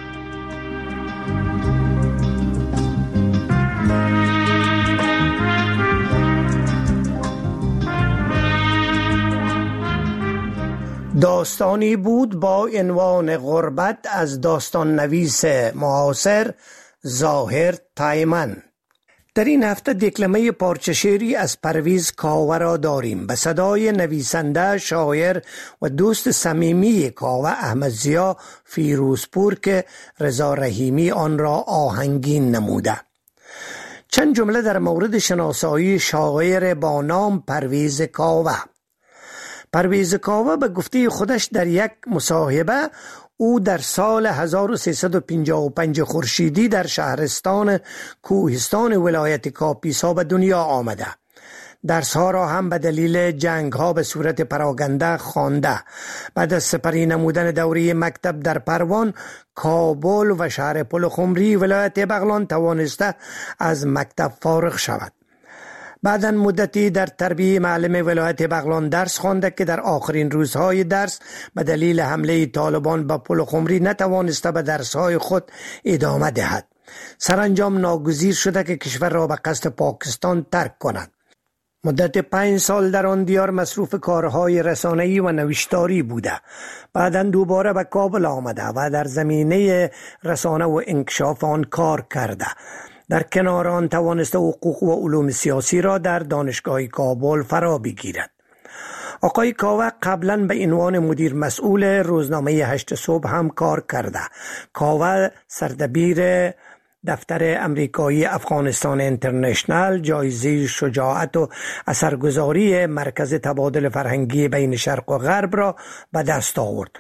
داستانی بود با عنوان غربت از داستان نویس معاصر ظاهر تایمن. در این هفته دکلمه پارچه شعری از پرویز کاوه را داریم به صدای نویسنده، شاعر و دوست صمیمی کاوه احمد ضیا فیروزپور که رضا رحیمی آن را آهنگین نموده. چند جمله در مورد شناسایی شاعر با نام پرویز کاوه. پرویز کاوه به گفته خودش در یک مصاحبه او در سال هزار و سیصد و پنجاه و پنج خورشیدی در شهرستان کوهستان ولایت کاپیسا به دنیا آمده. درسها را هم به دلیل جنگ ها به صورت پراگنده خوانده. بعد از سپری نمودن دوره مکتب در پروان، کابل و شهر پلخمری ولایت بغلان توانسته از مکتب فارغ شود. بعداً مدتی در تربیه معلم ولایت بغلان درس خوانده که در آخرین روزهای درس به دلیل حمله طالبان به پلخمری نتوانسته به درسهای خود ادامه دهد. سرانجام ناگزیر شده که کشور را به قصد پاکستان ترک کند. مدت پنج سال در آن دیار مصروف کارهای رسانه‌ای و نوشتاری بوده. بعداً دوباره به کابل آمده و در زمینه رسانه و انکشاف آن کار کرده. در کنار آن توانسته حقوق و علوم سیاسی را در دانشگاه کابل فرا بگیرد. آقای کاوه قبلا به عنوان مدیر مسئول روزنامه هشت صبح هم کار کرده. کاوه سردبیر دفتر امریکایی افغانستان اینترنشنال، جایزه شجاعت و اثرگذاری مرکز تبادل فرهنگی بین شرق و غرب را به دست آورد.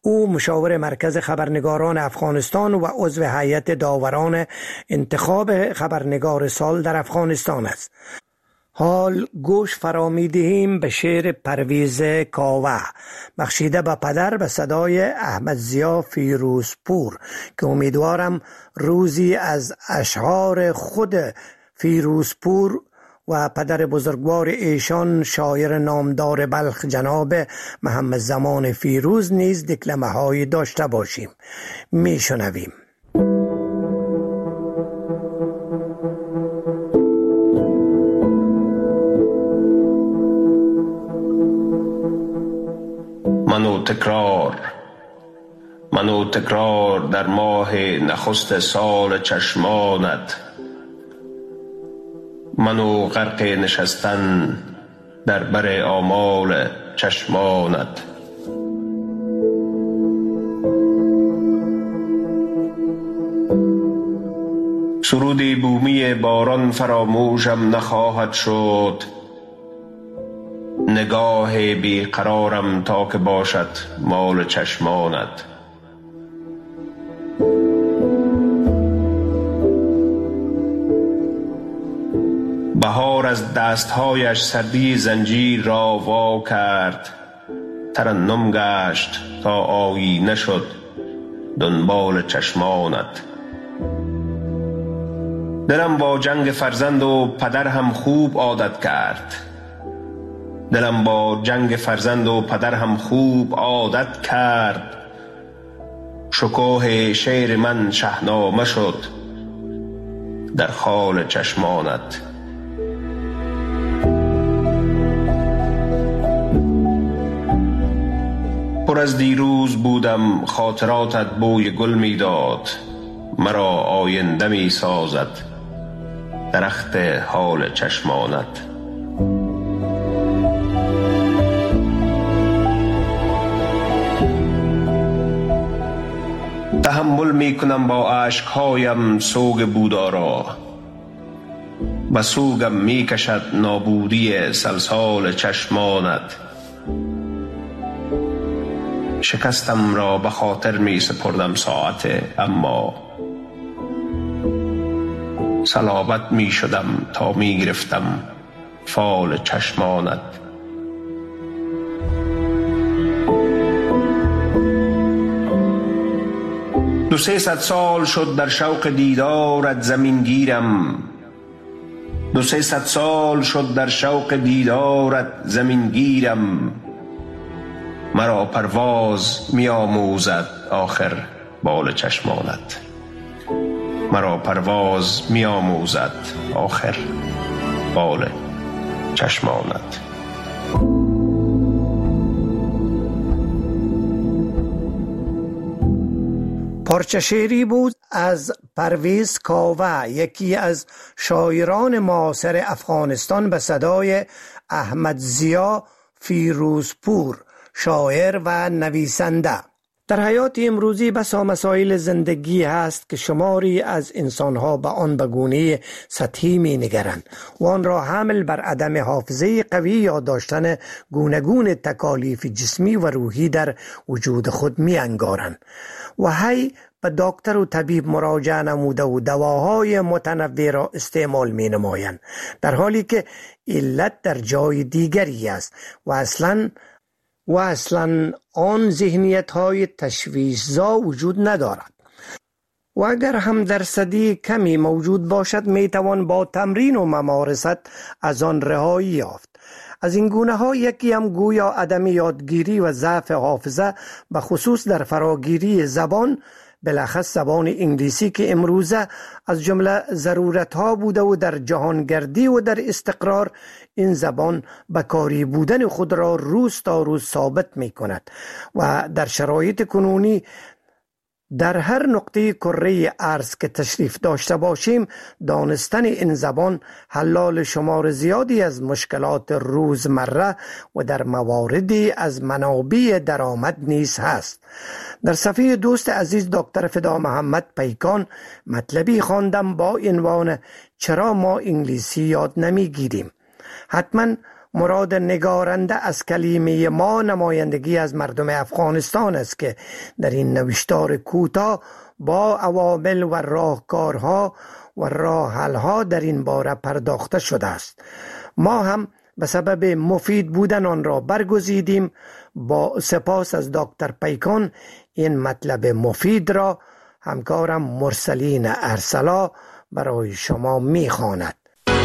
او مشاور مرکز خبرنگاران افغانستان و عضو هیئت داوران انتخاب خبرنگار سال در افغانستان است. حال گوش فرامی دهیم به شعر پرویز کاوه بخشیده به پدر به صدای احمد ضیا فیروزپور که امیدوارم روزی از اشعار خود فیروزپور و پدر بزرگوار ایشان شاعر نامدار بلخ جناب محمد زمان فیروز نیز دکلمه هایی داشته باشیم. می شنویم. منو تکرار منو تکرار در ماه نخست سال چشمانت، منو غرق نشستن در بر آمال چشمانت. سرودی بومی باران فراموشم نخواهد شد، نگاه بیقرارم تا که باشد مال چشمانت. بهار از دستهایش سردی زنجیر را وا کرد، ترنم گشت تا آیینه شد دنبال چشمانت. دلم با جنگ فرزند و پدر هم خوب عادت کرد، دلم با جنگ فرزند و پدر هم خوب عادت کرد. شکوه شعر من شهنامه شد در خال چشمانت. پر از دیروز بودم خاطراتت بوی گل می داد، مرا آینده می سازد درخت حال چشمانت. تحمل می کنم با اشکهایم سوگ بودارا، و سوگم می کشد نابودی سلسال چشمانت. شکستم را به خاطر می سپردم ساعت، اما صلابت می شدم تا می گرفتم فال چشمانت. دو سه ست سال شد در شوق دیدارت زمین گیرم، دو سه ست سال شد در شوق دیدارت زمین گیرم. مرا پرواز می آموزد آخر بال چشمانت، مرا پرواز می آموزد آخر بال چشمانت. پارچه شعری بود از پرویز کاوه، یکی از شاعران معاصر افغانستان به صدای احمد ضیا فیروزپور، شاعر و نویسنده. در حیات امروزی بسا مسائل زندگی هست که شماری از انسانها به آن به گونه سطحی می نگرند و آن را حمل بر عدم حافظه قوی یا داشتن گوناگون تکالیف جسمی و روحی در وجود خود می انگارند و هی به دکتر و طبیب مراجعه نموده و دواهای متنوع را استعمال می نمایند، در حالی که علت در جای دیگری است و اصلاً و اصلا آن ذهنیت های تشویش‌زا وجود ندارد و اگر هم درصدی کمی موجود باشد می توان با تمرین و ممارست از آن رهایی یافت. از این گونه ها یکی هم گویا عدم یادگیری و ضعف حافظه به خصوص در فراگیری زبان، بلخص زبان انگلیسی که امروزه از جمله ضرورت ها بوده و در جهانگردی و در استقرار این زبان بکاری بودن خود را روز تا روز ثابت می کند و در شرایط کنونی در هر نقطه کره ارض که تشریف داشته باشیم دانستن این زبان حلال شمار زیادی از مشکلات روزمره و در مواردی از منابع درآمد نیز هست. در صفحه دوست عزیز دکتر فدا محمد پیکان مطلبی خواندم با عنوان چرا ما انگلیسی یاد نمیگیریم. حتما مراد نگارنده از کلمه ما نمایندگی از مردم افغانستان است که در این نوشتار کوتاه با عوامل و راهکارها و راه حل‌ها در این باره پرداخته شده است. ما هم به سبب مفید بودن آن را برگزیدیم. با سپاس از دکتر پیکان این مطلب مفید را همکارم مرسلین ارسلا برای شما می‌خواند.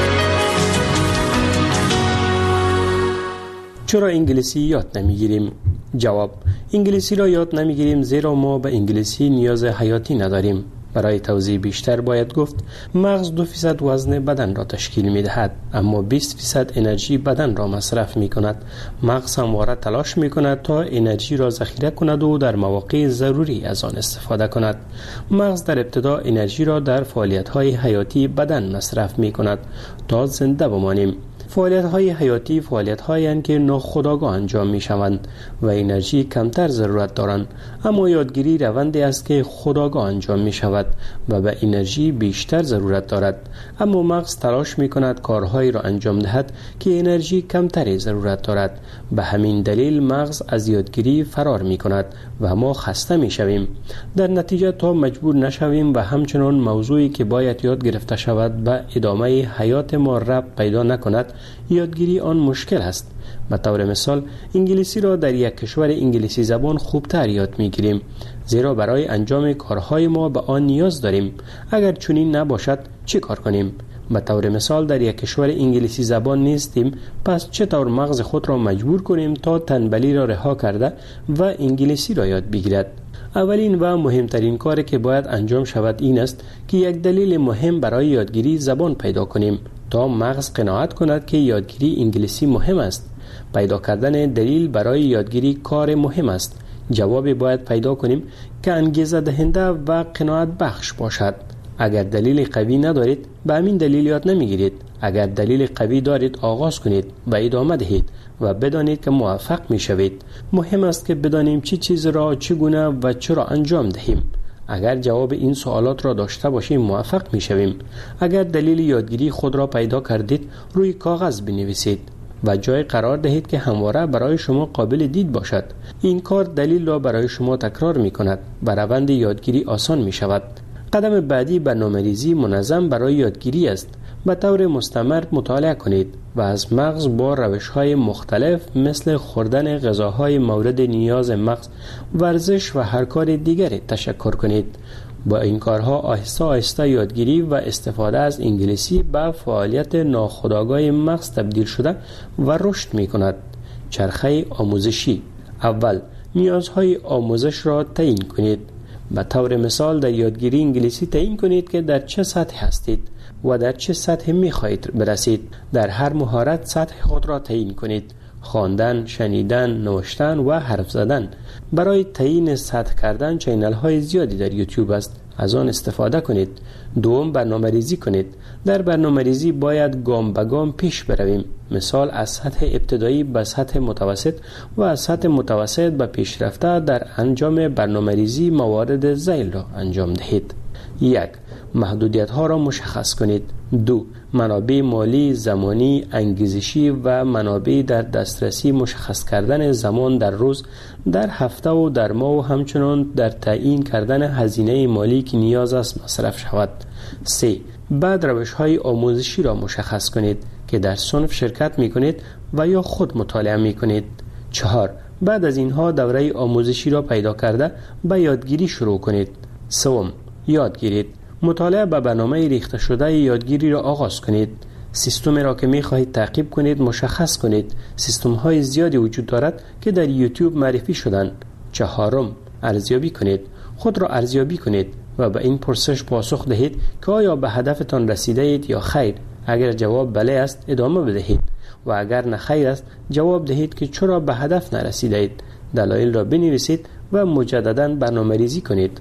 چرا انگلیسی یاد نمیگیریم؟ جواب: انگلیسی را یاد نمیگیریم زیرا ما به انگلیسی نیاز حیاتی نداریم. برای توضیح بیشتر باید گفت مغز دو فیصد وزن بدن را تشکیل می دهد، اما بیست فیصد انرژی بدن را مصرف می کند. مغز همواره تلاش می کند تا انرژی را ذخیره کند و در مواقع ضروری از آن استفاده کند. مغز در ابتدا انرژی را در فعالیت های حیاتی بدن مصرف می کند تا زنده بمانیم. فعالیت های حیاتی فعالیت هایی که ناخودآگاه انجام می شوند و انرژی کمتر ضرورت دارند، اما یادگیری روندی است که خودآگاه انجام می شود و به انرژی بیشتر ضرورت دارد، اما مغز تلاش می کند کارهایی را انجام دهد که انرژی کمتری ضرورت دارد. به همین دلیل مغز از یادگیری فرار می کند و ما خسته می شویم. در نتیجه تا مجبور نشویم و همچنان موضوعی که باید یاد گرفته شود به ادامه حیات ما ربط پیدا نکند، یادگیری آن مشکل است. به طور مثال انگلیسی را در یک کشور انگلیسی زبان خوبتر یاد میگیریم زیرا برای انجام کارهای ما به آن نیاز داریم. اگر چنین نباشد چه کار کنیم؟ به طور مثال در یک کشور انگلیسی زبان نیستیم، پس چطور مغز خود را مجبور کنیم تا تنبلی را رها کرده و انگلیسی را یاد بگیرد؟ اولین و مهمترین کاری که باید انجام شود این است که یک دلیل مهم برای یادگیری زبان پیدا کنیم تا مغز قناعت کند که یادگیری انگلیسی مهم است. پیدا کردن دلیل برای یادگیری کار مهم است. جواب باید پیدا کنیم که انگیزه دهنده و قناعت بخش باشد. اگر دلیل قوی ندارید به همین دلیل یاد نمیگیرید. اگر دلیل قوی دارید آغاز کنید و ادامه دهید و بدانید که موفق می شوید. مهم است که بدانیم چی چیز را چگونه و چرا انجام دهیم. اگر جواب این سوالات را داشته باشیم موفق می شویم. اگر دلیل یادگیری خود را پیدا کردید روی کاغذ بنویسید و جای قرار دهید که همواره برای شما قابل دید باشد. این کار دلیل را برای شما تکرار می کند و روند یادگیری آسان می شود. قدم بعدی برنامه‌ریزی منظم برای یادگیری است. به طور مستمر مطالعه کنید و از مغز با روش‌های مختلف مثل خوردن غذاهای مورد نیاز مغز، ورزش و هر کار دیگری تشکر کنید. با این کارها آهسته آهسته یادگیری و استفاده از انگلیسی به فعالیت ناخودآگاه مغز تبدیل شده و رشد می کند. چرخه آموزشی: اول نیازهای آموزش را تعیین کنید. به طور مثال در یادگیری انگلیسی تعیین کنید که در چه سطح هستید و در چه سطح می خواهید برسید. در هر مهارت سطح خود را تعیین کنید: خواندن، شنیدن، نوشتن و حرف زدن. برای تعیین سطح کردن چینل های زیادی در یوتیوب است، از آن استفاده کنید. دوم برنامه ریزی کنید. در برنامه ریزی باید گام به گام پیش برویم. مثال از سطح ابتدایی به سطح متوسط و از سطح متوسط به پیشرفته در انجام برنامه ریزی موارد ذیل را انجام دهید. یک محدودیت ها را مشخص کنید. دو منابع مالی، زمانی، انگیزشی و منابع در دسترسی مشخص کردن زمان در روز، در هفته و در ماه و همچنان در تعیین کردن هزینه مالی که نیاز است مصرف شود. سه بعد روش های آموزشی را مشخص کنید که در صنف شرکت می کنید و یا خود مطالعه می کنید. چهار بعد از اینها دوره آموزشی را پیدا کرده به یادگیری شروع کنید. سوم یاد گیرید. مطالعه به برنامه ریخته شده یادگیری را آغاز کنید. سیستمی را که می خواهید تعقیب کنید مشخص کنید. سیستم های زیادی وجود دارد که در یوتیوب معرفی شدند. چهارم ارزیابی کنید. خود را ارزیابی کنید و به این پرسش پاسخ دهید که آیا به هدفتان رسیده اید یا خیر. اگر جواب بله است ادامه بدهید و اگر نه خیر است جواب دهید که چرا به هدف نرسیده اید. دلایل را بنویسید و مجددا برنامه‌ریزی کنید.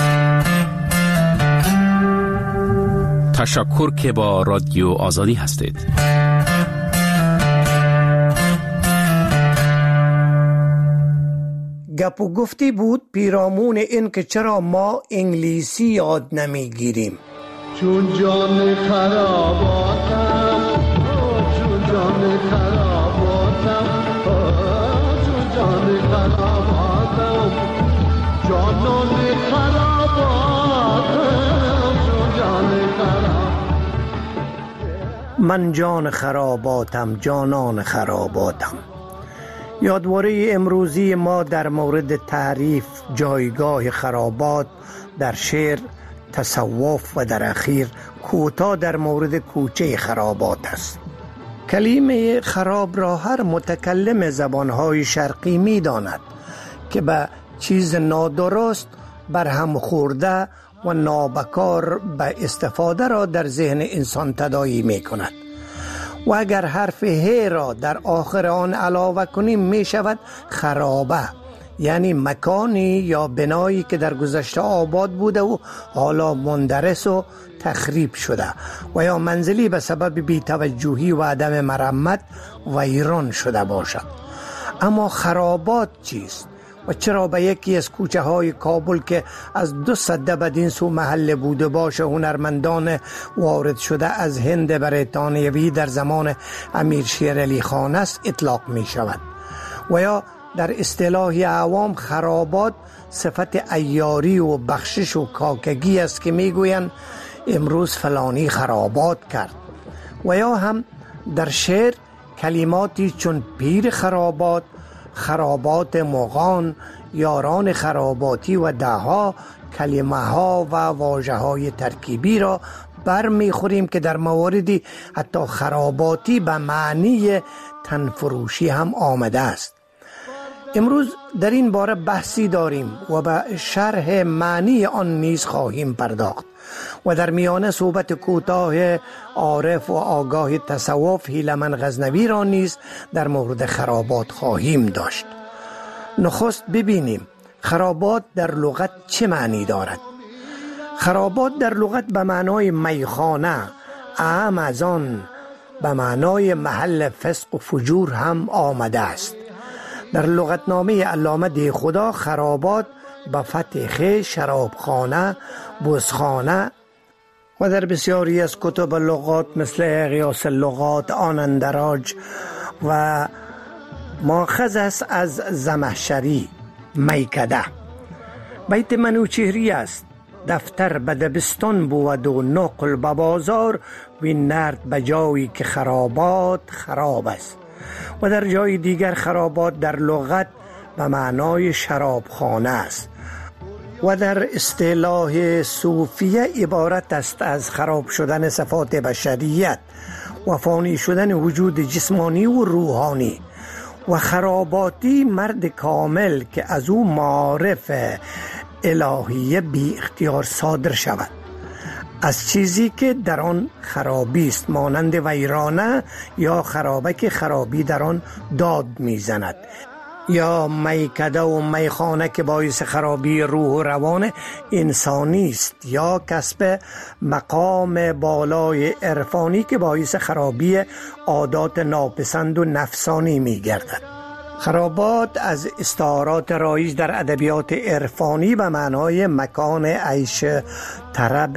تشکر که با رادیو آزادی هستید. گپ و گفتی بود پیرامون این که چرا ما انگلیسی یاد نمیگیریم. چون جان خراباتم چون جان خراباتم من جان خراباتم، جانان خراباتم. یادواره امروزی ما در مورد تعریف جایگاه خرابات در شعر، تصوف و در اخیر کوتاه در مورد کوچه خرابات است. کلمه خراب را هر متکلم زبانهای شرقی می داند که به چیز نادرست برهم خورده و نابکار به استفاده را در ذهن انسان تداعی می کند و اگر حرف ه را در آخر آن علاوه کنیم می شود خرابه، یعنی مکانی یا بنایی که در گذشته آباد بوده و حالا مندرس و تخریب شده و یا منزلی به سبب بی‌توجهی و عدم مرمت ویران شده باشد. اما خرابات چیست؟ و چرا به یکی از کوچه های کابل که از دو سده بدین سو محل بوده باشه هنرمندان وارد شده از هند بریتانیوی در زمان امیر شیر علی خان است اطلاق می شود و یا در اصطلاح عوام خرابات صفت عیاری و بخشش و کاکگی است که می گویند امروز فلانی خرابات کرد و یا هم در شعر کلماتی چون پیر خرابات، خرابات مغان، یاران خراباتی و دهها کلمه ها و واژه های ترکیبی را بر می خوریم که در مواردی حتی خراباتی به معنی تنفروشی هم آمده است. امروز در این باره بحثی داریم و به شرح معنی آن نیز خواهیم پرداخت و در میانه صحبت کوتاه عارف و آگاه تصوف هیلمن غزنوی را نیز در مورد خرابات خواهیم داشت. نخست ببینیم خرابات در لغت چه معنی دارد. خرابات در لغت به معنای میخانه، اهم از آن به معنای محل فسق و فجور هم آمده است. در لغتنامه علامه دیخدا خرابات به فتح خ شرابخانه، بزخانه و در بسیاری از کتب لغات مثل قیاس اللغات، آنندراج و ماخذ است از زمخشری میکده. بیت منوچهری است: دفتر به دبستان بود و نقل به بازار، وین نرد به جایی که خرابات خراب است. و در جای دیگر خرابات در لغت به معنای شرابخانه است و در اصطلاح صوفیه عبارت است از خراب شدن صفات بشریت و فانی شدن وجود جسمانی و روحانی. و خراباتی مرد کامل که از او معارف الهیه بی اختیار صادر شود از چیزی که در آن خرابی است، مانند ویرانه یا خرابه که خرابی در آن داد میزند، یا میکده و میخانه که باعث خرابی روح و روان انسانی است، یا کسب مقام بالای عرفانی که باعث خرابی عادات ناپسند و نفسانی میگردد. خرابات از استعارات رایج در ادبیات عرفانی به معنای مکان عیش طرب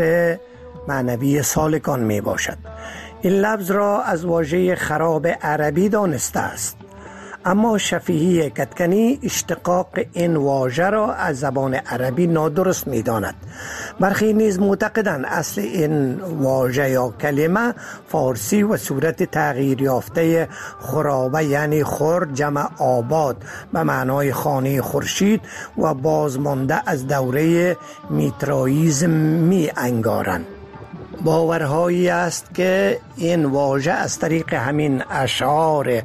معنوی سالکان می باشد. این لفظ را از واژه خراب عربی دانسته است، اما شفیعی کدکنی اشتقاق این واژه را از زبان عربی نادرست می داند. برخی نیز معتقدند اصل این واژه یا کلمه فارسی و صورت تغییر یافته خرابه یعنی خور جمع آباد به معنای خانه خورشید و بازمانده از دوره میترائیسم می انگارند. باورهایی است که این واژه از طریق همین اشعار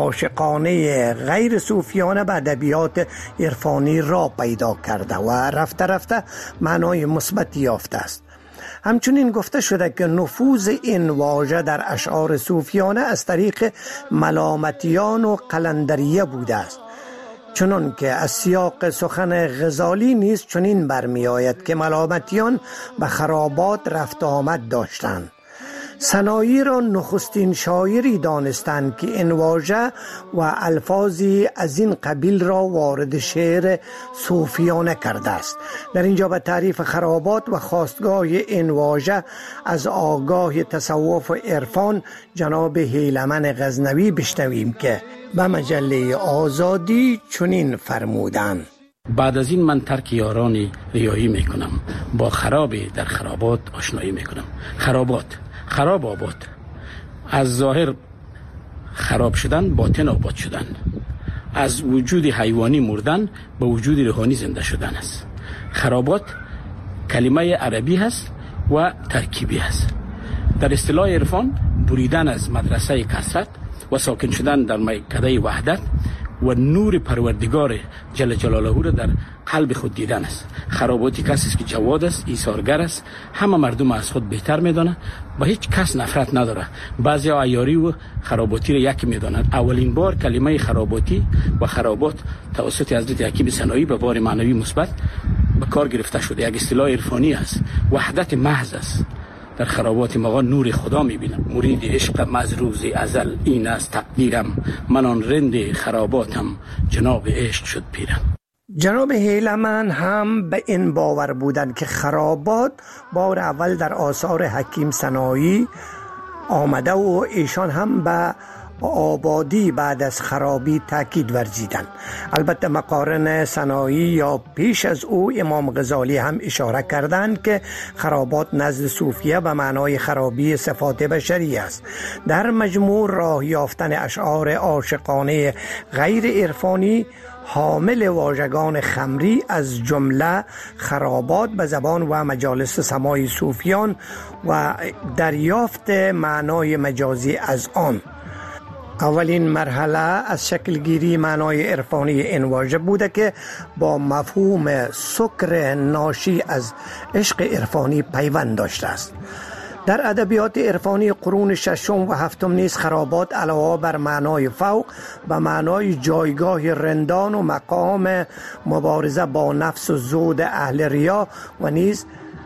عاشقانه غیر صوفیانه به ادبیات عرفانی را پیدا کرده و رفته رفته معنای مثبتی یافته است. همچنین گفته شده که نفوذ این واژه در اشعار صوفیانه از طریق ملامتیان و قلندریه بوده است، چنان که از سیاق سخن غزالی نیز چنین برمی آید که ملامتیان به خرابات رفت آمد داشتند. سنایی را نخستین شاعری دانستند که این واژه و الفاظی از این قبیل را وارد شعر صوفیانه کرده است. در اینجا به تعریف خرابات و خاستگاه این واژه از آگاه تصوف و عرفان جناب هیلمن غزنوی بشنویم که به مجله آزادی چنین فرمودند: بعد از این من ترک یاران ریایی میکنم، با خراب در خرابات آشنایی میکنم. خرابات، خراب آباد، از ظاهر خراب شدن باطن آباد شدن، از وجود حیوانی مردن به وجود روحانی زنده شدن است. خرابات کلمه عربی هست و ترکیبی هست. در اصطلاح عرفان بریدن از مدرسه کثرت و ساکن شدن در میکده وحدت و نور پروردگار جل جلاله را در قلب خود دیدن است. خراباتی کسی است که جواد است، ایثارگر است، همه مردم از خود بهتر میدانه، با هیچ کس نفرت نداره. بعضی عیاری و خراباتی را یکی میدانند. اولین بار کلمه خراباتی و خرابات توسط حضرت حکیم سنایی به بار معنوی مثبت به کار گرفته شده. یک اصطلاح عرفانی است، وحدت محض است. در خرابات مغان نور خدا میبینم. مرید عشق مزروز ازل این است تقدیرم، من آن رند خراباتم جناب عشق شد پیرم. جناب هیلمن هم به این باور بودند که خرابات بار اول در آثار حکیم سنایی آمده و ایشان هم به آبادی بعد از خرابی تاکید ورزیدند. البته مقارن سنایی یا پیش از او امام غزالی هم اشاره کردند که خرابات نزد صوفیه به معنای خرابی صفات بشری است. در مجموع راه یافتن اشعار عاشقانه غیر عرفانی حامل واژگان خمری از جمله خرابات به زبان و مجالس سماعی صوفیان و دریافت معنای مجازی از آن. اولین مرحله از شکلگیری معنای عرفانی این واژه بوده که با مفهوم سکر ناشی از عشق عرفانی پیوند داشته است. در ادبیات عرفانی قرون ششم و هفتم نیز خرابات علاوه بر معنای فوق به معنای جایگاه رندان و مقام مبارزه با نفس و زود اهل ریا و نیز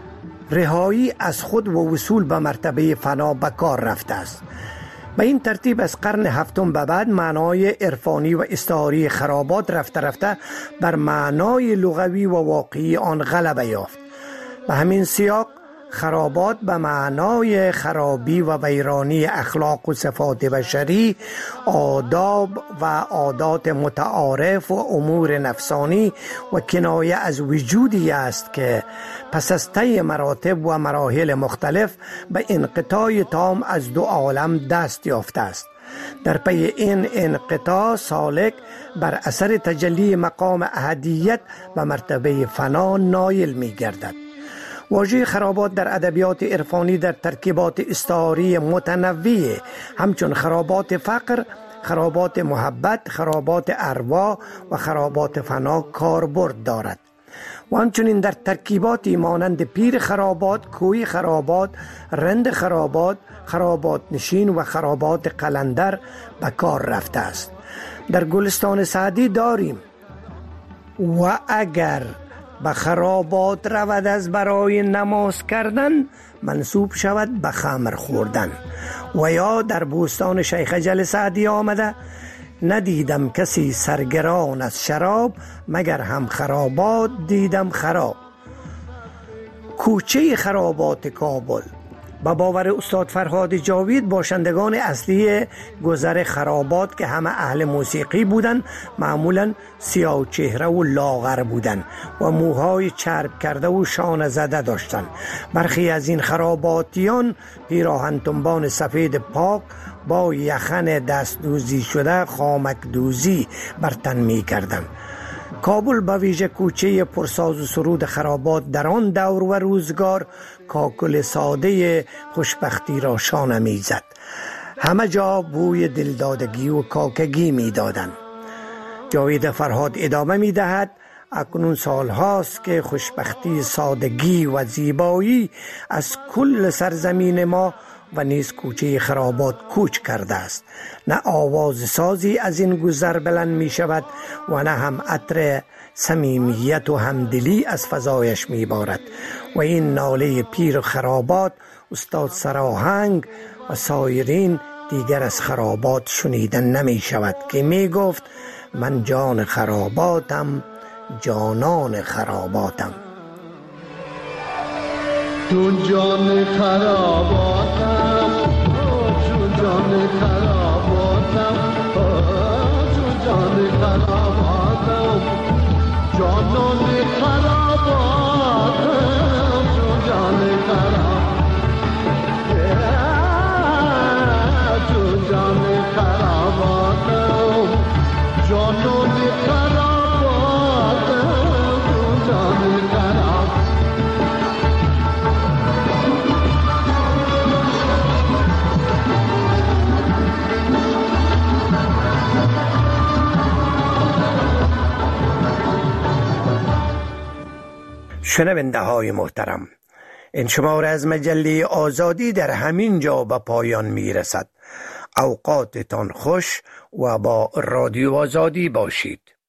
رهایی از خود و وصول به مرتبه فنا به کار رفته است. به این ترتیب از قرن هفتم به بعد معنای عرفانی و استعاری خرابات رفته رفته بر معنای لغوی و واقعی آن غلبه یافت. به همین سیاق خرابات به معنای خرابی و ویرانی اخلاق و صفات بشری، آداب و عادات متعارف و امور نفسانی و کنایه از وجودی است که پس از طی مراتب و مراحل مختلف به انقطاع تام از دو عالم دست یافته است. در پی این انقطاع سالک بر اثر تجلی مقام احدیت و مرتبه فنا نایل می گردد. واژه خرابات در ادبیات عرفانی در ترکیبات استعاری متنوع همچون خرابات فقر، خرابات محبت، خرابات ارواح و خرابات فنا کاربرد دارد و همچنین در ترکیباتی مانند پیر خرابات، کوی خرابات، رند خرابات، خرابات نشین و خرابات قلندر به کار رفته است. در گلستان سعدی داریم و اگر به خرابات رود از برای نماز کردن منسوب شود به خمر خوردن. و یا در بوستان شیخ جل سعدی آمده ندیدم کسی سرگران از شراب مگر هم خرابات دیدم خراب. کوچه خرابات کابل با باور استاد فرهاد جاوید باشندگان اصلی گذر خرابات که همه اهل موسیقی بودند معمولا سیاه چهره و لاغر بودند و موهای چرب کرده و شانه زده داشتند. برخی از این خراباتیان پیراهن تنبان سفید پاک با یخن دست دوزی شده خامک دوزی بر تن می کردند. کابل با ویژه کوچه پرساز و سرود خرابات در آن دور و روزگار کاکل ساده خوشبختی را شانه می زد. همه جا بوی دلدادگی و کاکگی می دادن. جاوید فرهاد ادامه می دهد اکنون سال هاست که خوشبختی، سادگی و زیبایی از کل سرزمین ما و نیز کوچه خرابات کوچ کرده است. نه آواز سازی از این گذر بلند می شود و نه هم عطر صمیمیت و همدلی از فضایش می بارد و این ناله پیر خرابات استاد سراهنگ و سایرین دیگر از خرابات شنیدن نمی شود که می گفت من جان خراباتم، جانان خراباتم. تو جان خراباتم، تو جان خراباتم، تو جان خراباتم، جانان خراباتم چون جان خراب چون جان خراباتم جانان خراباتم چون جان خراب شنونده های محترم، این شماره از مجله آزادی در همین جا به پایان می رسد. اوقاتتان خوش و با رادیو آزادی باشید.